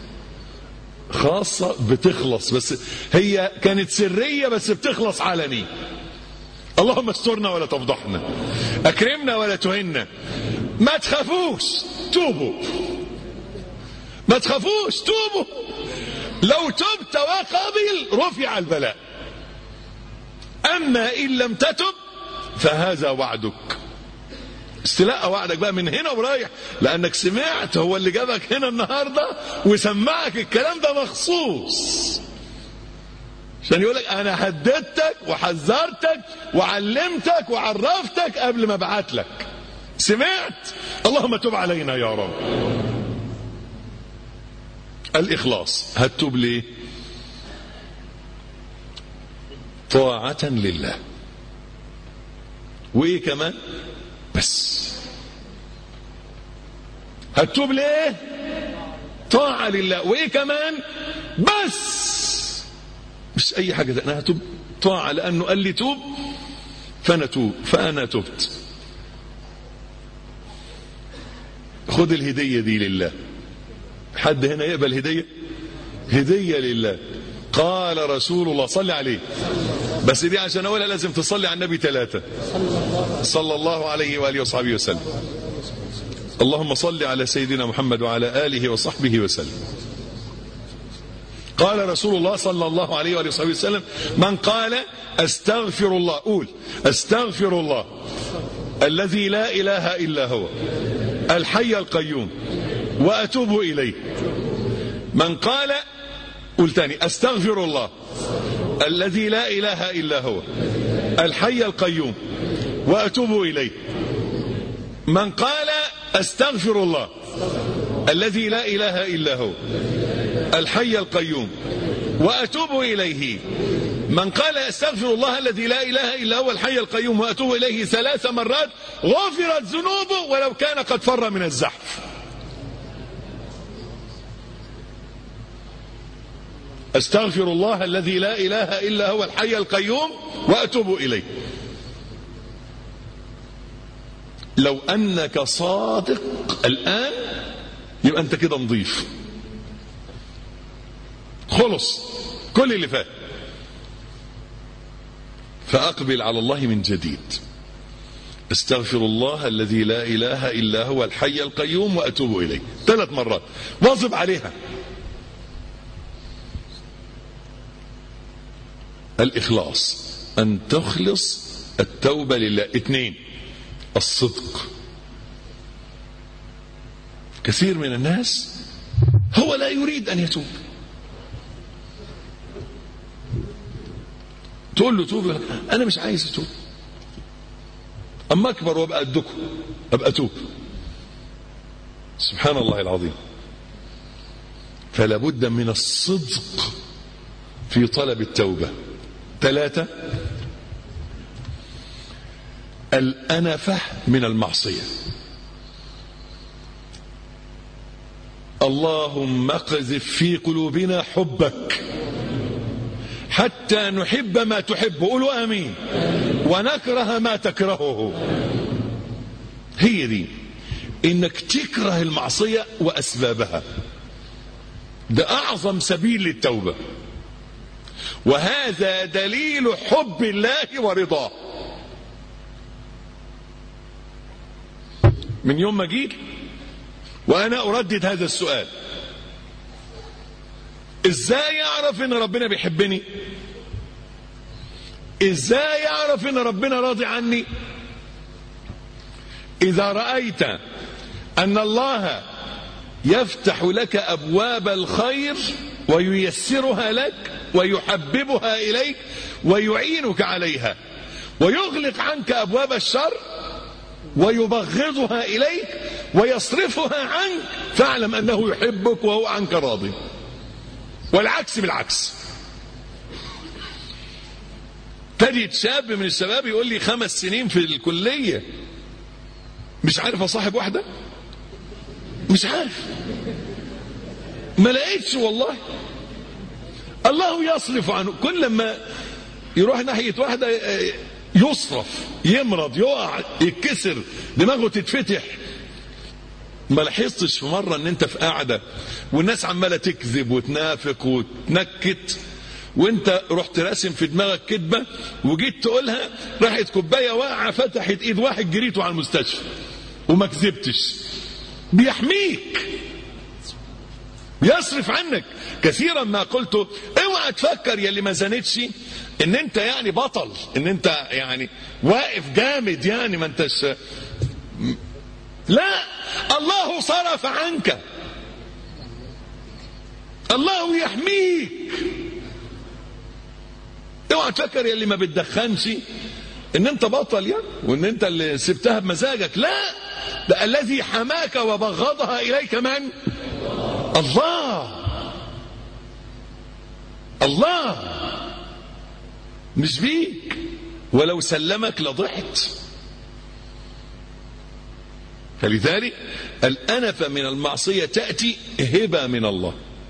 خاصة بتخلص، بس هي كانت سرية بس بتخلص علني. اللهم استرنا ولا تفضحنا، اكرمنا ولا تهنا. ما تخافوش، توبوا، ما تخافوش، توبوا. لو تبت وقبل رفع البلاء، اما ان لم تتب فهذا وعدك. استلاء وعدك بقى من هنا ورايح، لانك سمعت هو اللي جابك هنا النهارده وسمعك الكلام ده مخصوص عشان يقولك انا هددتك وحذرتك وعلمتك وعرفتك قبل ما ابعت لك. سمعت؟ اللهم تب علينا يا رب. الاخلاص. هتتوب ليه؟ طاعة لله. وايه كمان؟ بس هتتوب ليه؟ طاعة لله. وايه كمان؟ بس مش اي حاجة ده. انا هتوب طاعة لانه قال لي توب فانا توب، فانا تبت. خد الهدية دي لله. حد هنا يقبل هدية؟ هدية لله. قال رسول الله صلى عليه، بس دي عشان اقولها لازم تصلي على النبي 3 صلى الله عليه وآله وصحبه وسلم. اللهم صل على سيدنا محمد وعلى آله وصحبه وسلم. قال رسول الله صلى الله عليه وآله وصحبه وسلم: من قال أستغفر الله، قول أستغفر الله الذي لا إله إلا هو الحي القيوم وأتوب إليه. من قال، قول تاني، أستغفر الله الذي لا إله إلا هو الحي القيوم وأتوب إليه. من قال أستغفر الله الذي لا إله إلا هو الحي القيوم وأتوب إليه. من قال أستغفر الله الذي لا إله إلا هو الحي القيوم وأتوب إليه 3 مرات غفرت ذنوبه ولو كان قد فر من الزحف. أستغفر الله الذي لا إله إلا هو الحي القيوم وأتوب إليه. لو أنك صادق الآن يبقى أنت كده نظيف، خلص كل اللي فات، فأقبل على الله من جديد. استغفر الله الذي لا إله إلا هو الحي القيوم وأتوب إليه 3 مرات، واظب عليها. الإخلاص، أن تخلص التوبة لله. 2 الصدق. كثير من الناس هو لا يريد أن يتوب، تقول له توب، أنا مش عايز أتوب، أما أكبر وأبقى أدكم أبقى أتوب. سبحان الله العظيم. فلا بد من الصدق في طلب التوبة. 3 الأنفة من المعصية. اللهم اقذف في قلوبنا حبك حتى نحب ما تحب، قولوا آمين، ونكره ما تكرهه. هي دي، إنك تكره المعصية وأسبابها، ده أعظم سبيل للتوبة، وهذا دليل حب الله ورضاه. من يوم ما جيت وأنا أردد هذا السؤال: إزاي أعرف إن ربنا بيحبني؟ إزاي أعرف إن ربنا راضي عني؟ إذا رأيت أن الله يفتح لك أبواب الخير وييسرها لك ويحببها إليك ويعينك عليها، ويغلق عنك أبواب الشر ويبغضها إليك ويصرفها عنك، فاعلم أنه يحبك وهو عنك راضي. والعكس بالعكس. تجد شاب من الشباب يقول لي 5 سنين في الكلية مش عارف أصاحب واحدة، مش عارف، ما لقيتش والله. الله يصرف عنه، كل ما يروح ناحية واحدة يصرف، يمرض، يقع، يتكسر، دماغه تتفتح. ما لاحظتش في مرة ان انت في قاعدة والناس عمالة تكذب وتنافق وتنكت، وانت رحت راسم في دماغك كذبة وجيت تقولها، راحت كوباية واقعة فتحت ايد واحد، جريته على المستشفى وما كذبتش. بيحميك، يصرف عنك. كثيرا ما قلت اوعى تفكر يا اللي ما زنتش ان انت يعني بطل، ان انت يعني واقف جامد، يعني ما انتش، لا، الله صرف عنك، الله يحميك. اوعى تفكر يا اللي ما بتدخنش ان انت بطل يعني، وان انت اللي سبتها بمزاجك، لا، ده الذي حماك وبغضها اليك من؟ الله. الله مش بيك، ولو سلمك لضحت. فلذلك الأنفة من المعصية تأتي هبة من الله،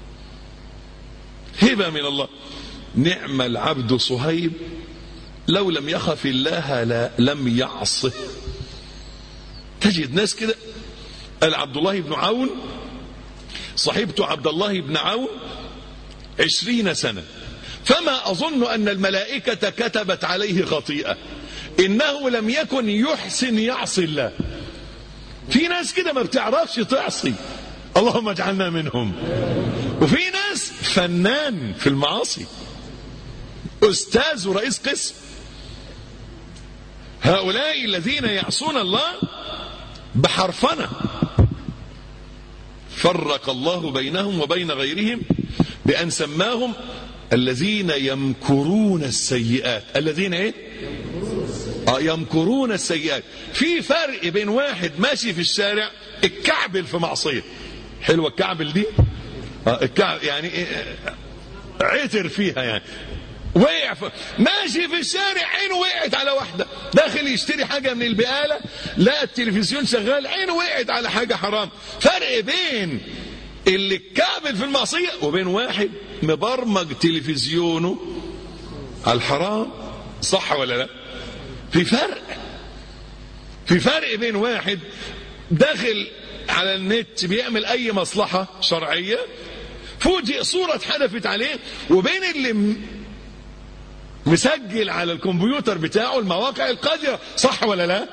هبة من الله. نعم العبد صهيب لو لم يخف الله لم يعصه. تجد ناس كده. قال عبد الله بن عون: صحبت عبد الله بن عون 20 سنة فما أظن أن الملائكة كتبت عليه خطيئة، إنه لم يكن يحسن يعصي الله. في ناس كده ما بتعرفش تعصي، اللهم اجعلنا منهم. وفي ناس فنان في المعاصي، أستاذ ورئيس قسم. هؤلاء الذين يعصون الله بحرفنة فرق الله بينهم وبين غيرهم بأن سماهم الذين يمكرون السيئات. الذين ايه؟ يمكرون السيئات. في فرق بين واحد ماشي في الشارع الكعبل في معصية، حلوة الكعبل دي، الكعب يعني عتر فيها، يعني وقع ماشي في الشارع عينه وقعت على واحدة، داخل يشتري حاجة من البقالة لا التلفزيون شغال عينه وقعت على حاجة حرام. فرق بين اللي كابل في المعصية وبين واحد مبرمج تلفزيونه على الحرام. صح ولا لا؟ في فرق بين واحد داخل على النت بيعمل اي مصلحة شرعية فوجئ صورة اتحدفت عليه، وبين اللي مسجل على الكمبيوتر بتاعه المواقع القذرة. صح ولا لا؟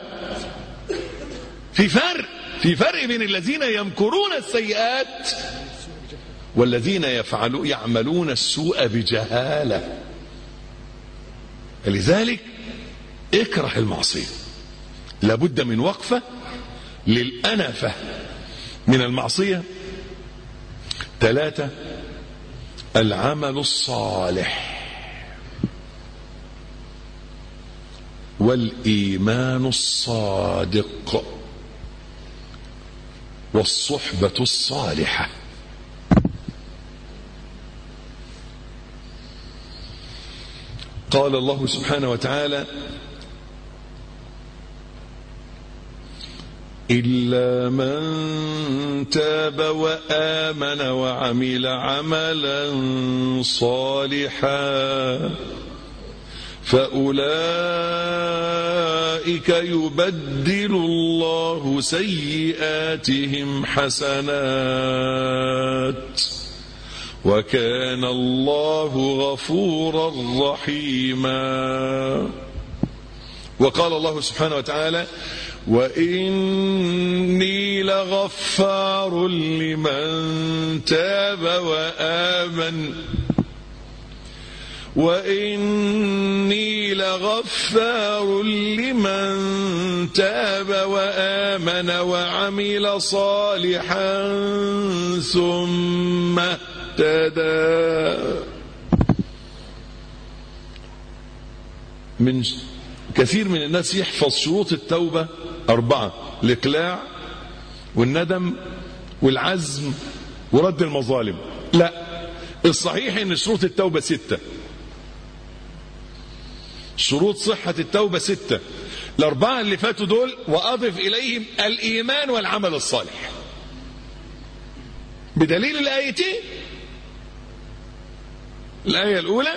في فرق بين الذين يمكرون السيئات والذين يعملون السوء بجهالة. لذلك اكره المعصية، لابد من وقفة للأنفة من المعصية. 3 العمل الصالح والإيمان الصادق والصحبة الصالحة. قال الله سبحانه وتعالى: إلا من تاب وآمن وعمل عملا صالحا فأولئك يبدل الله سيئاتهم حسنات وكان الله غفورا رحيما. وقال الله سبحانه وتعالى: وإني لغفار لمن تاب وآمن وإني لغفار لمن تاب وآمن وعمل صالحا ثم اهتدى. من كثير من الناس يحفظ شروط التوبة 4، الإقلاع والندم والعزم ورد المظالم. لا، الصحيح ان شروط التوبة 6. شروط صحة التوبة 6. ال4 اللي فاتوا دول وأضف إليهم الإيمان والعمل الصالح بدليل الآيتين. الآية الأولى: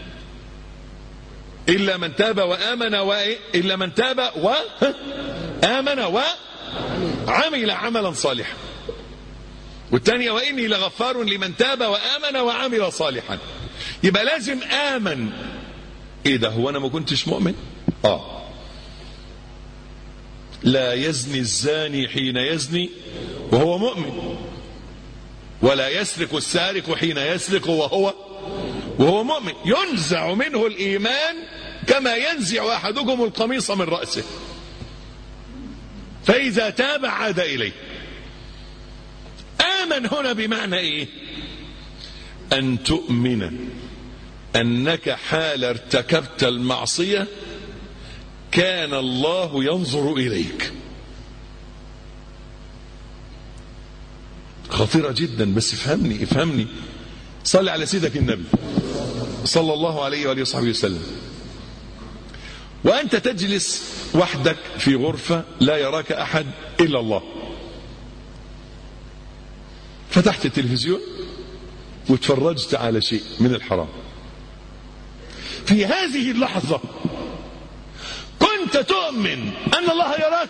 إلا من تاب وآمن إلا من تاب وآمن وعمل عملا صالحا. والثانية: وإني لغفار لمن تاب وآمن وعمل صالحا. يبقى لازم آمن. إيه ده؟ هو أنا ما كنتش مؤمن؟ لا يزني الزاني حين يزني وهو مؤمن، ولا يسرق السارق حين يسرق وهو مؤمن. ينزع منه الإيمان كما ينزع أحدكم القميص من رأسه، فإذا تاب عاد إليه. آمن هنا بمعنى إيه؟ أن تؤمن أنك حال ارتكبت المعصية كان الله ينظر إليك. خطيرة جدا، بس افهمني. صل على سيدك النبي صلى الله عليه وآله وصحبه وسلم. وأنت تجلس وحدك في غرفة لا يراك أحد إلا الله، فتحت التلفزيون وتفرجت على شيء من الحرام. في هذه اللحظة كنت تؤمن أن الله يراك؟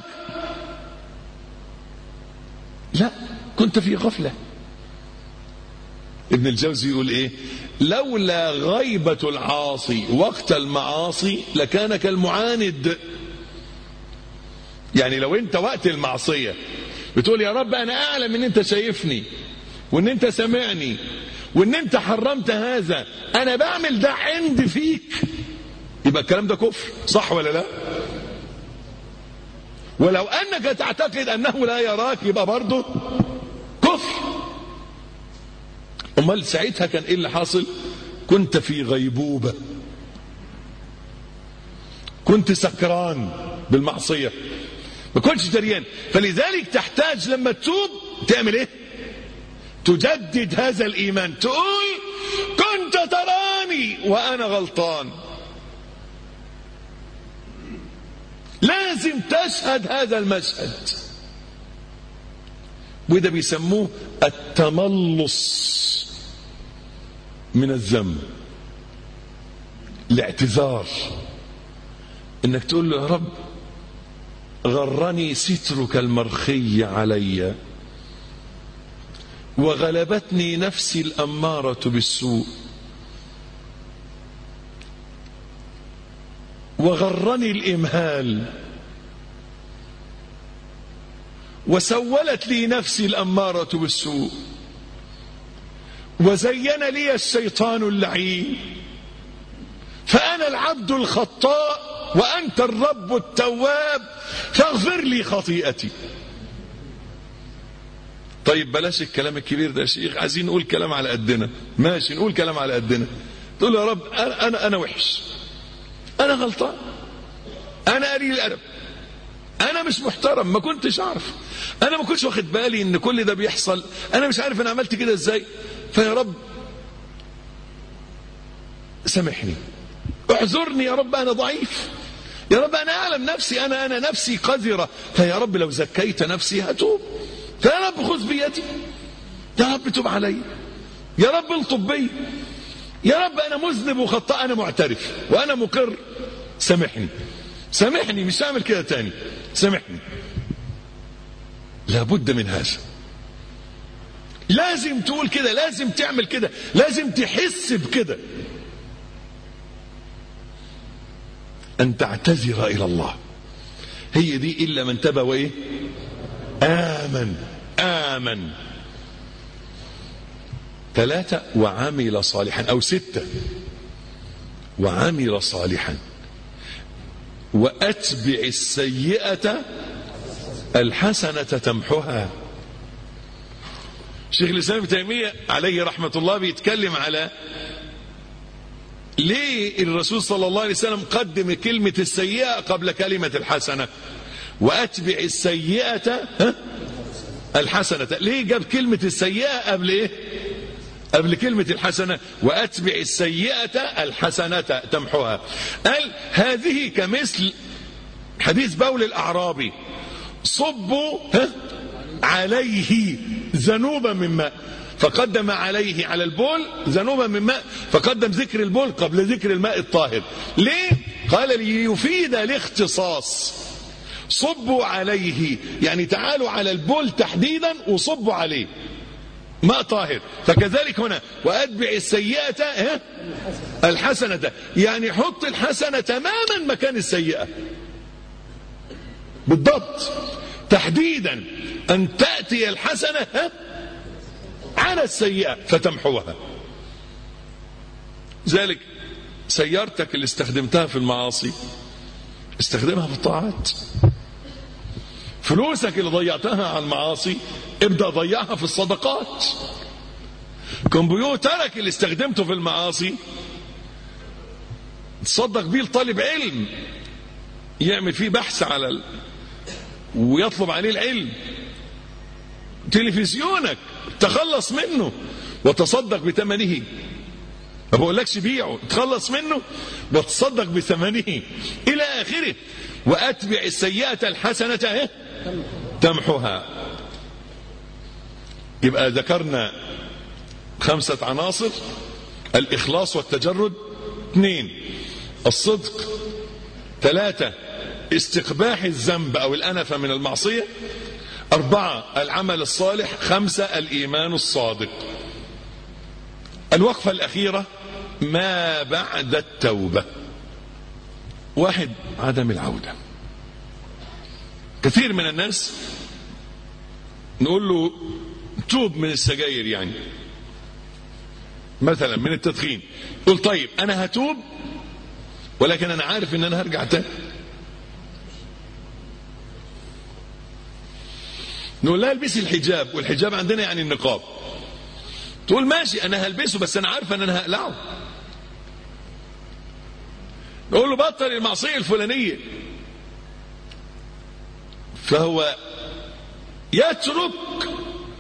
لا، كنت في غفلة. ابن الجوزي يقول إيه؟ لولا غيبة العاصي وقت المعاصي لكان كالمعاند. يعني لو انت وقت المعصية بتقول يا رب انا اعلم ان انت شايفني وان انت سامعني وان انت حرمت هذا، انا بعمل ده عند فيك، يبقى الكلام ده كفر، صح ولا لا؟ ولو انك تعتقد انه لا يراك يبقى برضه كفر. امال ساعتها كان ايه اللي حاصل؟ كنت في غيبوبة، كنت سكران بالمعصية، ما كنتش دريان. فلذلك تحتاج لما تتوب تعمل ايه؟ تجدد هذا الايمان، تقول كنت تراني وانا غلطان. لازم تشهد هذا المشهد، وده بيسموه التملص من الذنب، الاعتذار، انك تقول له يا رب غرني سترك المرخي علي وغلبتني نفسي الأمارة بالسوء وغرني الإمهال وسولت لي نفسي الأمارة بالسوء وزين لي الشيطان اللعين فأنا العبد الخطاء وأنت الرب التواب فاغفر لي خطيئتي. طيب بلاش الكلام الكبير ده يا شيخ، عايزين نقول كلام على قدنا. ماشي نقول كلام على قدنا، تقول يا رب أنا وحش، أنا غلطان، أنا قليل الأدب، أنا مش محترم، ما كنتش أعرف، أنا ما كنتش واخد بالي إن كل ده بيحصل، أنا مش عارف أنا عملت كده إزاي، فيا رب سامحني، اعذرني يا رب، أنا ضعيف، يا رب أنا أعلم نفسي، أنا نفسي قذرة، فيا رب لو زكيت نفسي هتوب، فيا رب خذ بيدي، يا رب تب علي، يا رب الطب بي، يا رب أنا مذنب وخطاء، أنا معترف وأنا مقر، سامحني سامحني، مش هعمل كده تاني، سامحني. لابد من هذا، لازم تقول كده، لازم تعمل كده، لازم تحس بكده، أن تعتذر إلى الله. هي دي إلا من تاب وإيه؟ آمن. 3 وعمل صالحا، أو 6 وعمل صالحا وأتبع السيئة الحسنة تمحها. شيخ الإسلام ابن تيمية عليه رحمة الله بيتكلم على ليه الرسول صلى الله عليه وسلم قدم كلمة السيئة قبل كلمة الحسنة، وأتبع السيئة الحسنة، ليه جاب كلمة السيئة قبل إيه؟ قبل كلمة الحسنة، وأتبع السيئة الحسنة تمحها. قال هذه كمثل حديث بول الأعرابي، صبوا عليه ذنوبا من ماء، فقدم عليه على البول ذنوبا من ماء، فقدم ذكر البول قبل ذكر الماء الطاهر. ليه؟ قال ليفيد الاختصاص، صبوا عليه يعني تعالوا على البول تحديدا وصبوا عليه ماء طاهر. فكذلك هنا وأتبع السيئة الحسنة، يعني حط الحسنة تماما مكان السيئة بالضبط، تحديدا أن تأتي الحسنة على السيئة فتمحوها. ذلك سيارتك اللي استخدمتها في المعاصي استخدمها في الطاعات، فلوسك اللي ضيعتها على المعاصي ابدأ ضيعها في الصدقات، كمبيوترك اللي استخدمته في المعاصي تصدق بيه لطالب علم يعمل فيه بحث على ويطلب عليه العلم، تلفزيونك تخلص منه وتصدق بثمنه، ما بقولكش بيعه، تخلص منه وتصدق بثمنه إلى آخره. وأتبع السيئة الحسنة تمحها. يبقى ذكرنا 5 عناصر: الإخلاص والتجرد، 2 الصدق، 3 استقباح الذنب أو الأنفة من المعصية، 4 العمل الصالح، 5 الإيمان الصادق. الوقفة الأخيرة ما بعد التوبة. 1 عدم العودة. كثير من الناس نقول له توب من السجاير يعني مثلا، من التدخين، يقول طيب انا هتوب ولكن انا عارف ان انا هرجع تاني. نقول لها البسي الحجاب، والحجاب عندنا يعني النقاب. تقول ماشي انا هلبسه بس انا عارفه ان انا هقلعه. نقول له بطل المعصيه الفلانيه، فهو يترك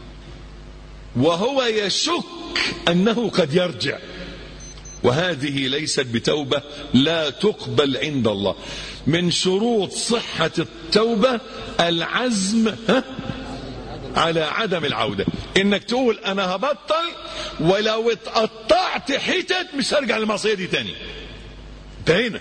وهو يشك انه قد يرجع، وهذه ليست بتوبه لا تقبل عند الله. من شروط صحه التوبه العزم على عدم العوده، انك تقول انا هبطل ولو اتقطعت حتت مش هرجع للمعصيه دي تاني. انتهينا،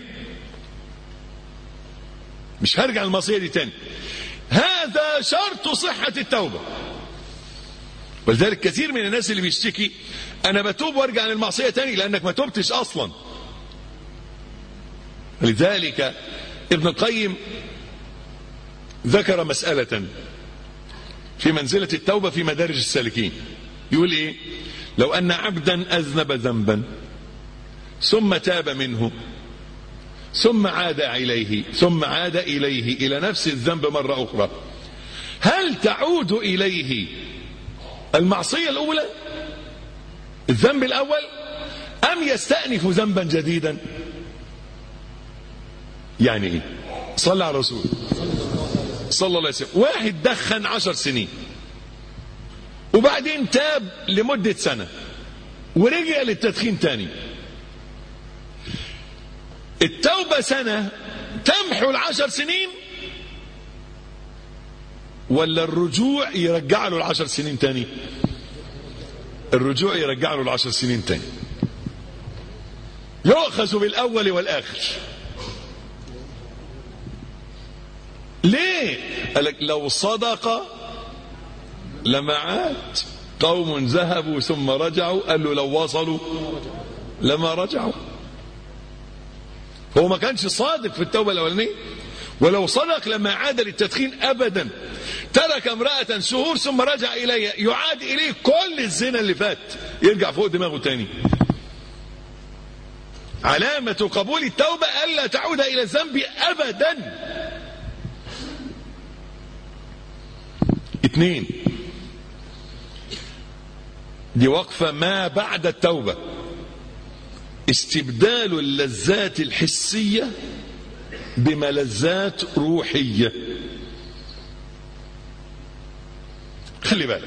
مش هرجع للمعصيه دي تاني. هذا شرط صحه التوبه. ولذلك كثير من الناس اللي بيشتكي انا بتوب وارجع للمعصيه تاني، لانك ما توبتش اصلا. لذلك ابن القيم ذكر مساله في منزلة التوبة في مدارج السالكين. يقول ايه؟ لو ان عبدا اذنب ذنبا ثم تاب منه ثم عاد اليه الى نفس الذنب مرة اخرى، هل تعود اليه المعصية الاولى، الذنب الاول، ام يستأنف ذنبا جديدا؟ يعني ايه؟ صلى على الرسول صلى الله عليه وسلم. واحد دخن 10 سنين وبعدين تاب لمدة سنة ورجع للتدخين تاني. التوبة سنة تمحو 10 سنين، ولا الرجوع يرجع له 10 سنين تاني؟ الرجوع يرجع له 10 سنين تاني. يؤخذ بالأول والآخر. ليه؟ قال لك لو صدق لما عاد. قوم ذهبوا ثم رجعوا، قال له لو وصلوا لما رجعوا. هو ما كانش صادق في التوبة الأولانية، ولو صدق لما عاد للتدخين أبدا. ترك امرأة شهور ثم رجع إليها، يعاد إليه كل الزنا اللي فات، يرجع فوق دماغه تاني. علامة قبول التوبة ألا تعود إلى الذنب أبدا. 2، دي وقفة ما بعد التوبة، استبدال اللذات الحسية بملذات روحية. خلي بالك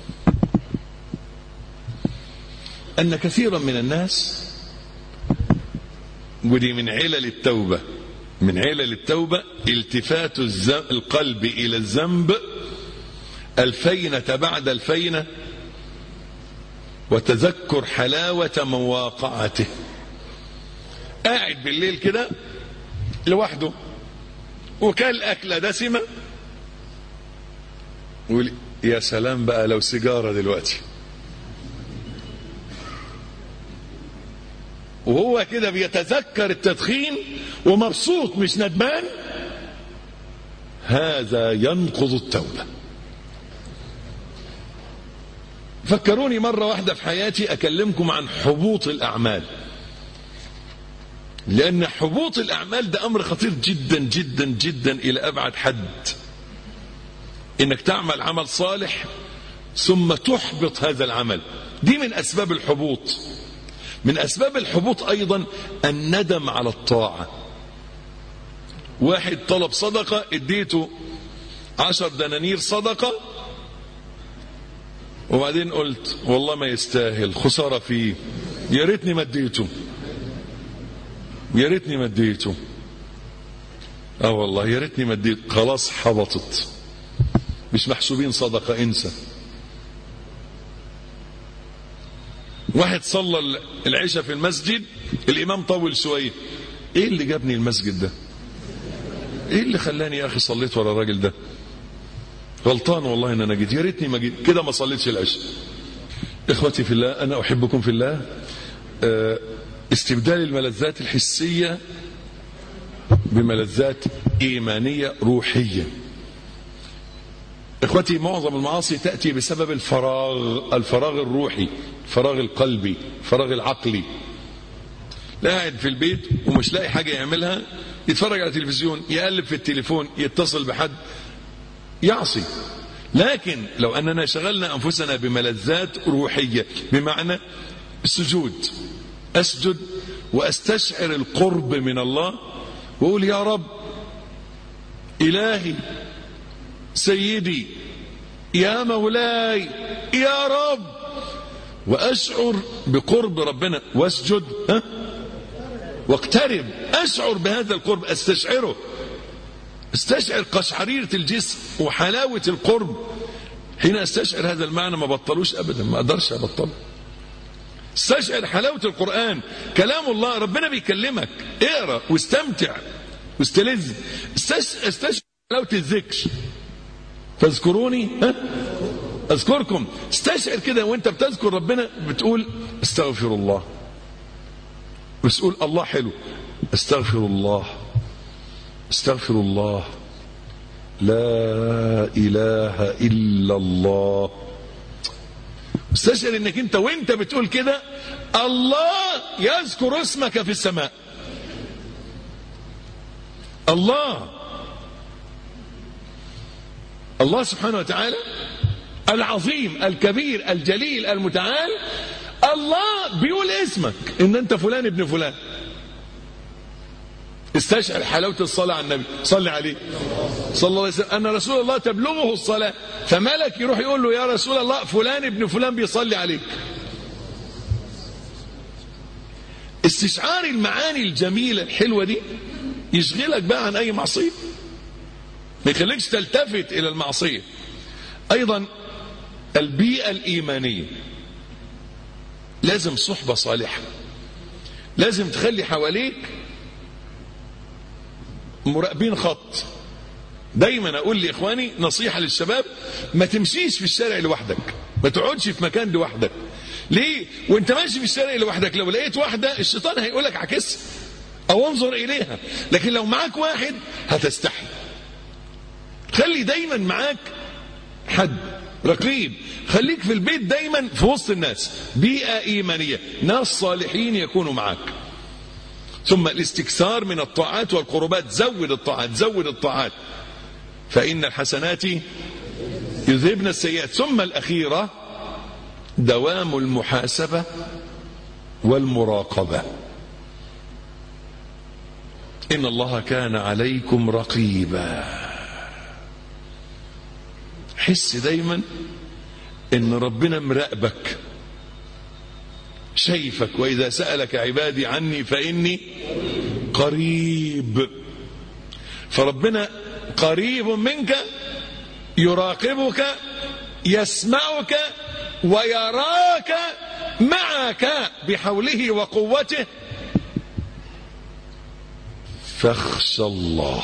أن كثيرا من الناس، ودي من علل التوبة، من علل التوبة التفات القلب إلى الذنب الفينة بعد الفينة، وتذكر حلاوة مواقعته. قاعد بالليل كده لوحده وكل أكلة دسمة، ويقول يا سلام بقى لو سيجارة دلوقتي. وهو كده بيتذكر التدخين ومبسوط مش ندمان. هذا ينقض التوبة. فكروني مرة واحدة في حياتي أكلمكم عن حبوط الأعمال، لأن حبوط الأعمال ده أمر خطير جدا جدا جدا إلى أبعد حد. إنك تعمل عمل صالح ثم تحبط هذا العمل، دي من أسباب الحبوط. من أسباب الحبوط أيضا الندم على الطاعة. واحد طلب صدقة، اديته 10 دنانير صدقة، وبعدين قلت والله ما يستاهل، خسارة فيه، يا ريتني ما اديته، يا ريتني ما اديته، والله يا ريتني ما اديته. خلاص حبطت، مش محسوبين صدقة، انسى. واحد صلى العشاء في المسجد، الإمام طول شوية، ايه اللي جابني المسجد ده؟ ايه اللي خلاني يا اخي صليت ورا الراجل ده؟ غلطان والله ان انا جيت، يا ريتني ما جيت، كده ما صليتش العشاء. اخوتي في الله، انا احبكم في الله. استبدال الملذات الحسية بملذات ايمانية روحية. اخوتي معظم المعاصي تأتي بسبب الفراغ الروحي، الفراغ القلبي، الفراغ العقلي. قاعد في البيت ومش لاقي حاجة يعملها، يتفرج على التلفزيون، يقلب في التليفون، يتصل بحد، يعصي. لكن لو أننا شغلنا أنفسنا بملذات روحية، بمعنى السجود، أسجد وأستشعر القرب من الله وأقول يا رب إلهي سيدي يا مولاي يا رب، وأشعر بقرب ربنا، وأسجد واقترب، أشعر بهذا القرب، أستشعره، استشعر قشعريرة الجسم وحلاوة القرب. حين استشعر هذا المعنى ما بطلوش أبدا، ما أقدرش أبطله. استشعر حلاوة القرآن، كلام الله، ربنا بيكلمك، اقرأ واستمتع واستلذ. استشعر حلاوة الذكر، فاذكروني أذكركم. استشعر كده وانت بتذكر ربنا بتقول استغفر الله، بس قول الله حلو، استغفر الله استغفر الله لا إله إلا الله. استشعر انك انت وانت بتقول كده الله يذكر اسمك في السماء. الله سبحانه وتعالى العظيم الكبير الجليل المتعال، الله بيقول اسمك ان انت فلان ابن فلان. استشعر حلاوة الصلاة على النبي، صلي عليه صلى الله عليه وسلم، أن رسول الله تبلغه الصلاة، فملك يروح يقول له يا رسول الله فلان ابن فلان بيصلي عليك. استشعار المعاني الجميلة الحلوة دي يشغلك بقى عن أي معصية، ما يخليكش تلتفت إلى المعصية. أيضا البيئة الإيمانية، لازم صحبة صالحة، لازم تخلي حواليك مراقبين خط. دايما اقول لاخواني نصيحة للشباب، ما تمشيش في الشارع لوحدك، ما تقعدش في مكان لوحدك. ليه؟ وانت ماشي في الشارع لوحدك لو لقيت واحدة الشيطان هيقولك عكسها او انظر اليها، لكن لو معاك واحد هتستحي. خلي دايما معاك حد رقيب، خليك في البيت دايما في وسط الناس، بيئة ايمانية، ناس صالحين يكونوا معاك. ثم الاستكثار من الطاعات والقربات، زود الطاعات زود الطاعات، فإن الحسنات يذهبن السيئات. ثم الأخيرة دوام المحاسبة والمراقبة. إن الله كان عليكم رقيبا. حس دايما إن ربنا مراقبك، شايفك، وإذا سألك عبادي عني فإني قريب. فربنا قريب منك، يراقبك، يسمعك ويراك معك بحوله وقوته. فاخشى الله،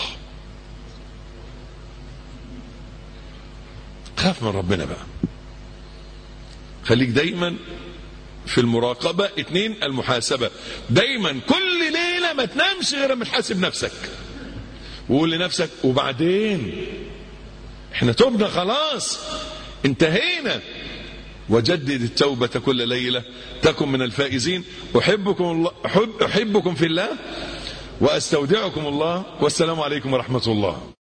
خاف من ربنا بقى. خليك دايما في المراقبة. 2 المحاسبة، دايما كل ليلة ما تنامش غير ما تحاسب نفسك، وقول لنفسك وبعدين احنا تبنا خلاص انتهينا، وجدد التوبة كل ليلة تكن من الفائزين. أحبكم في الله وأستودعكم الله، والسلام عليكم ورحمة الله.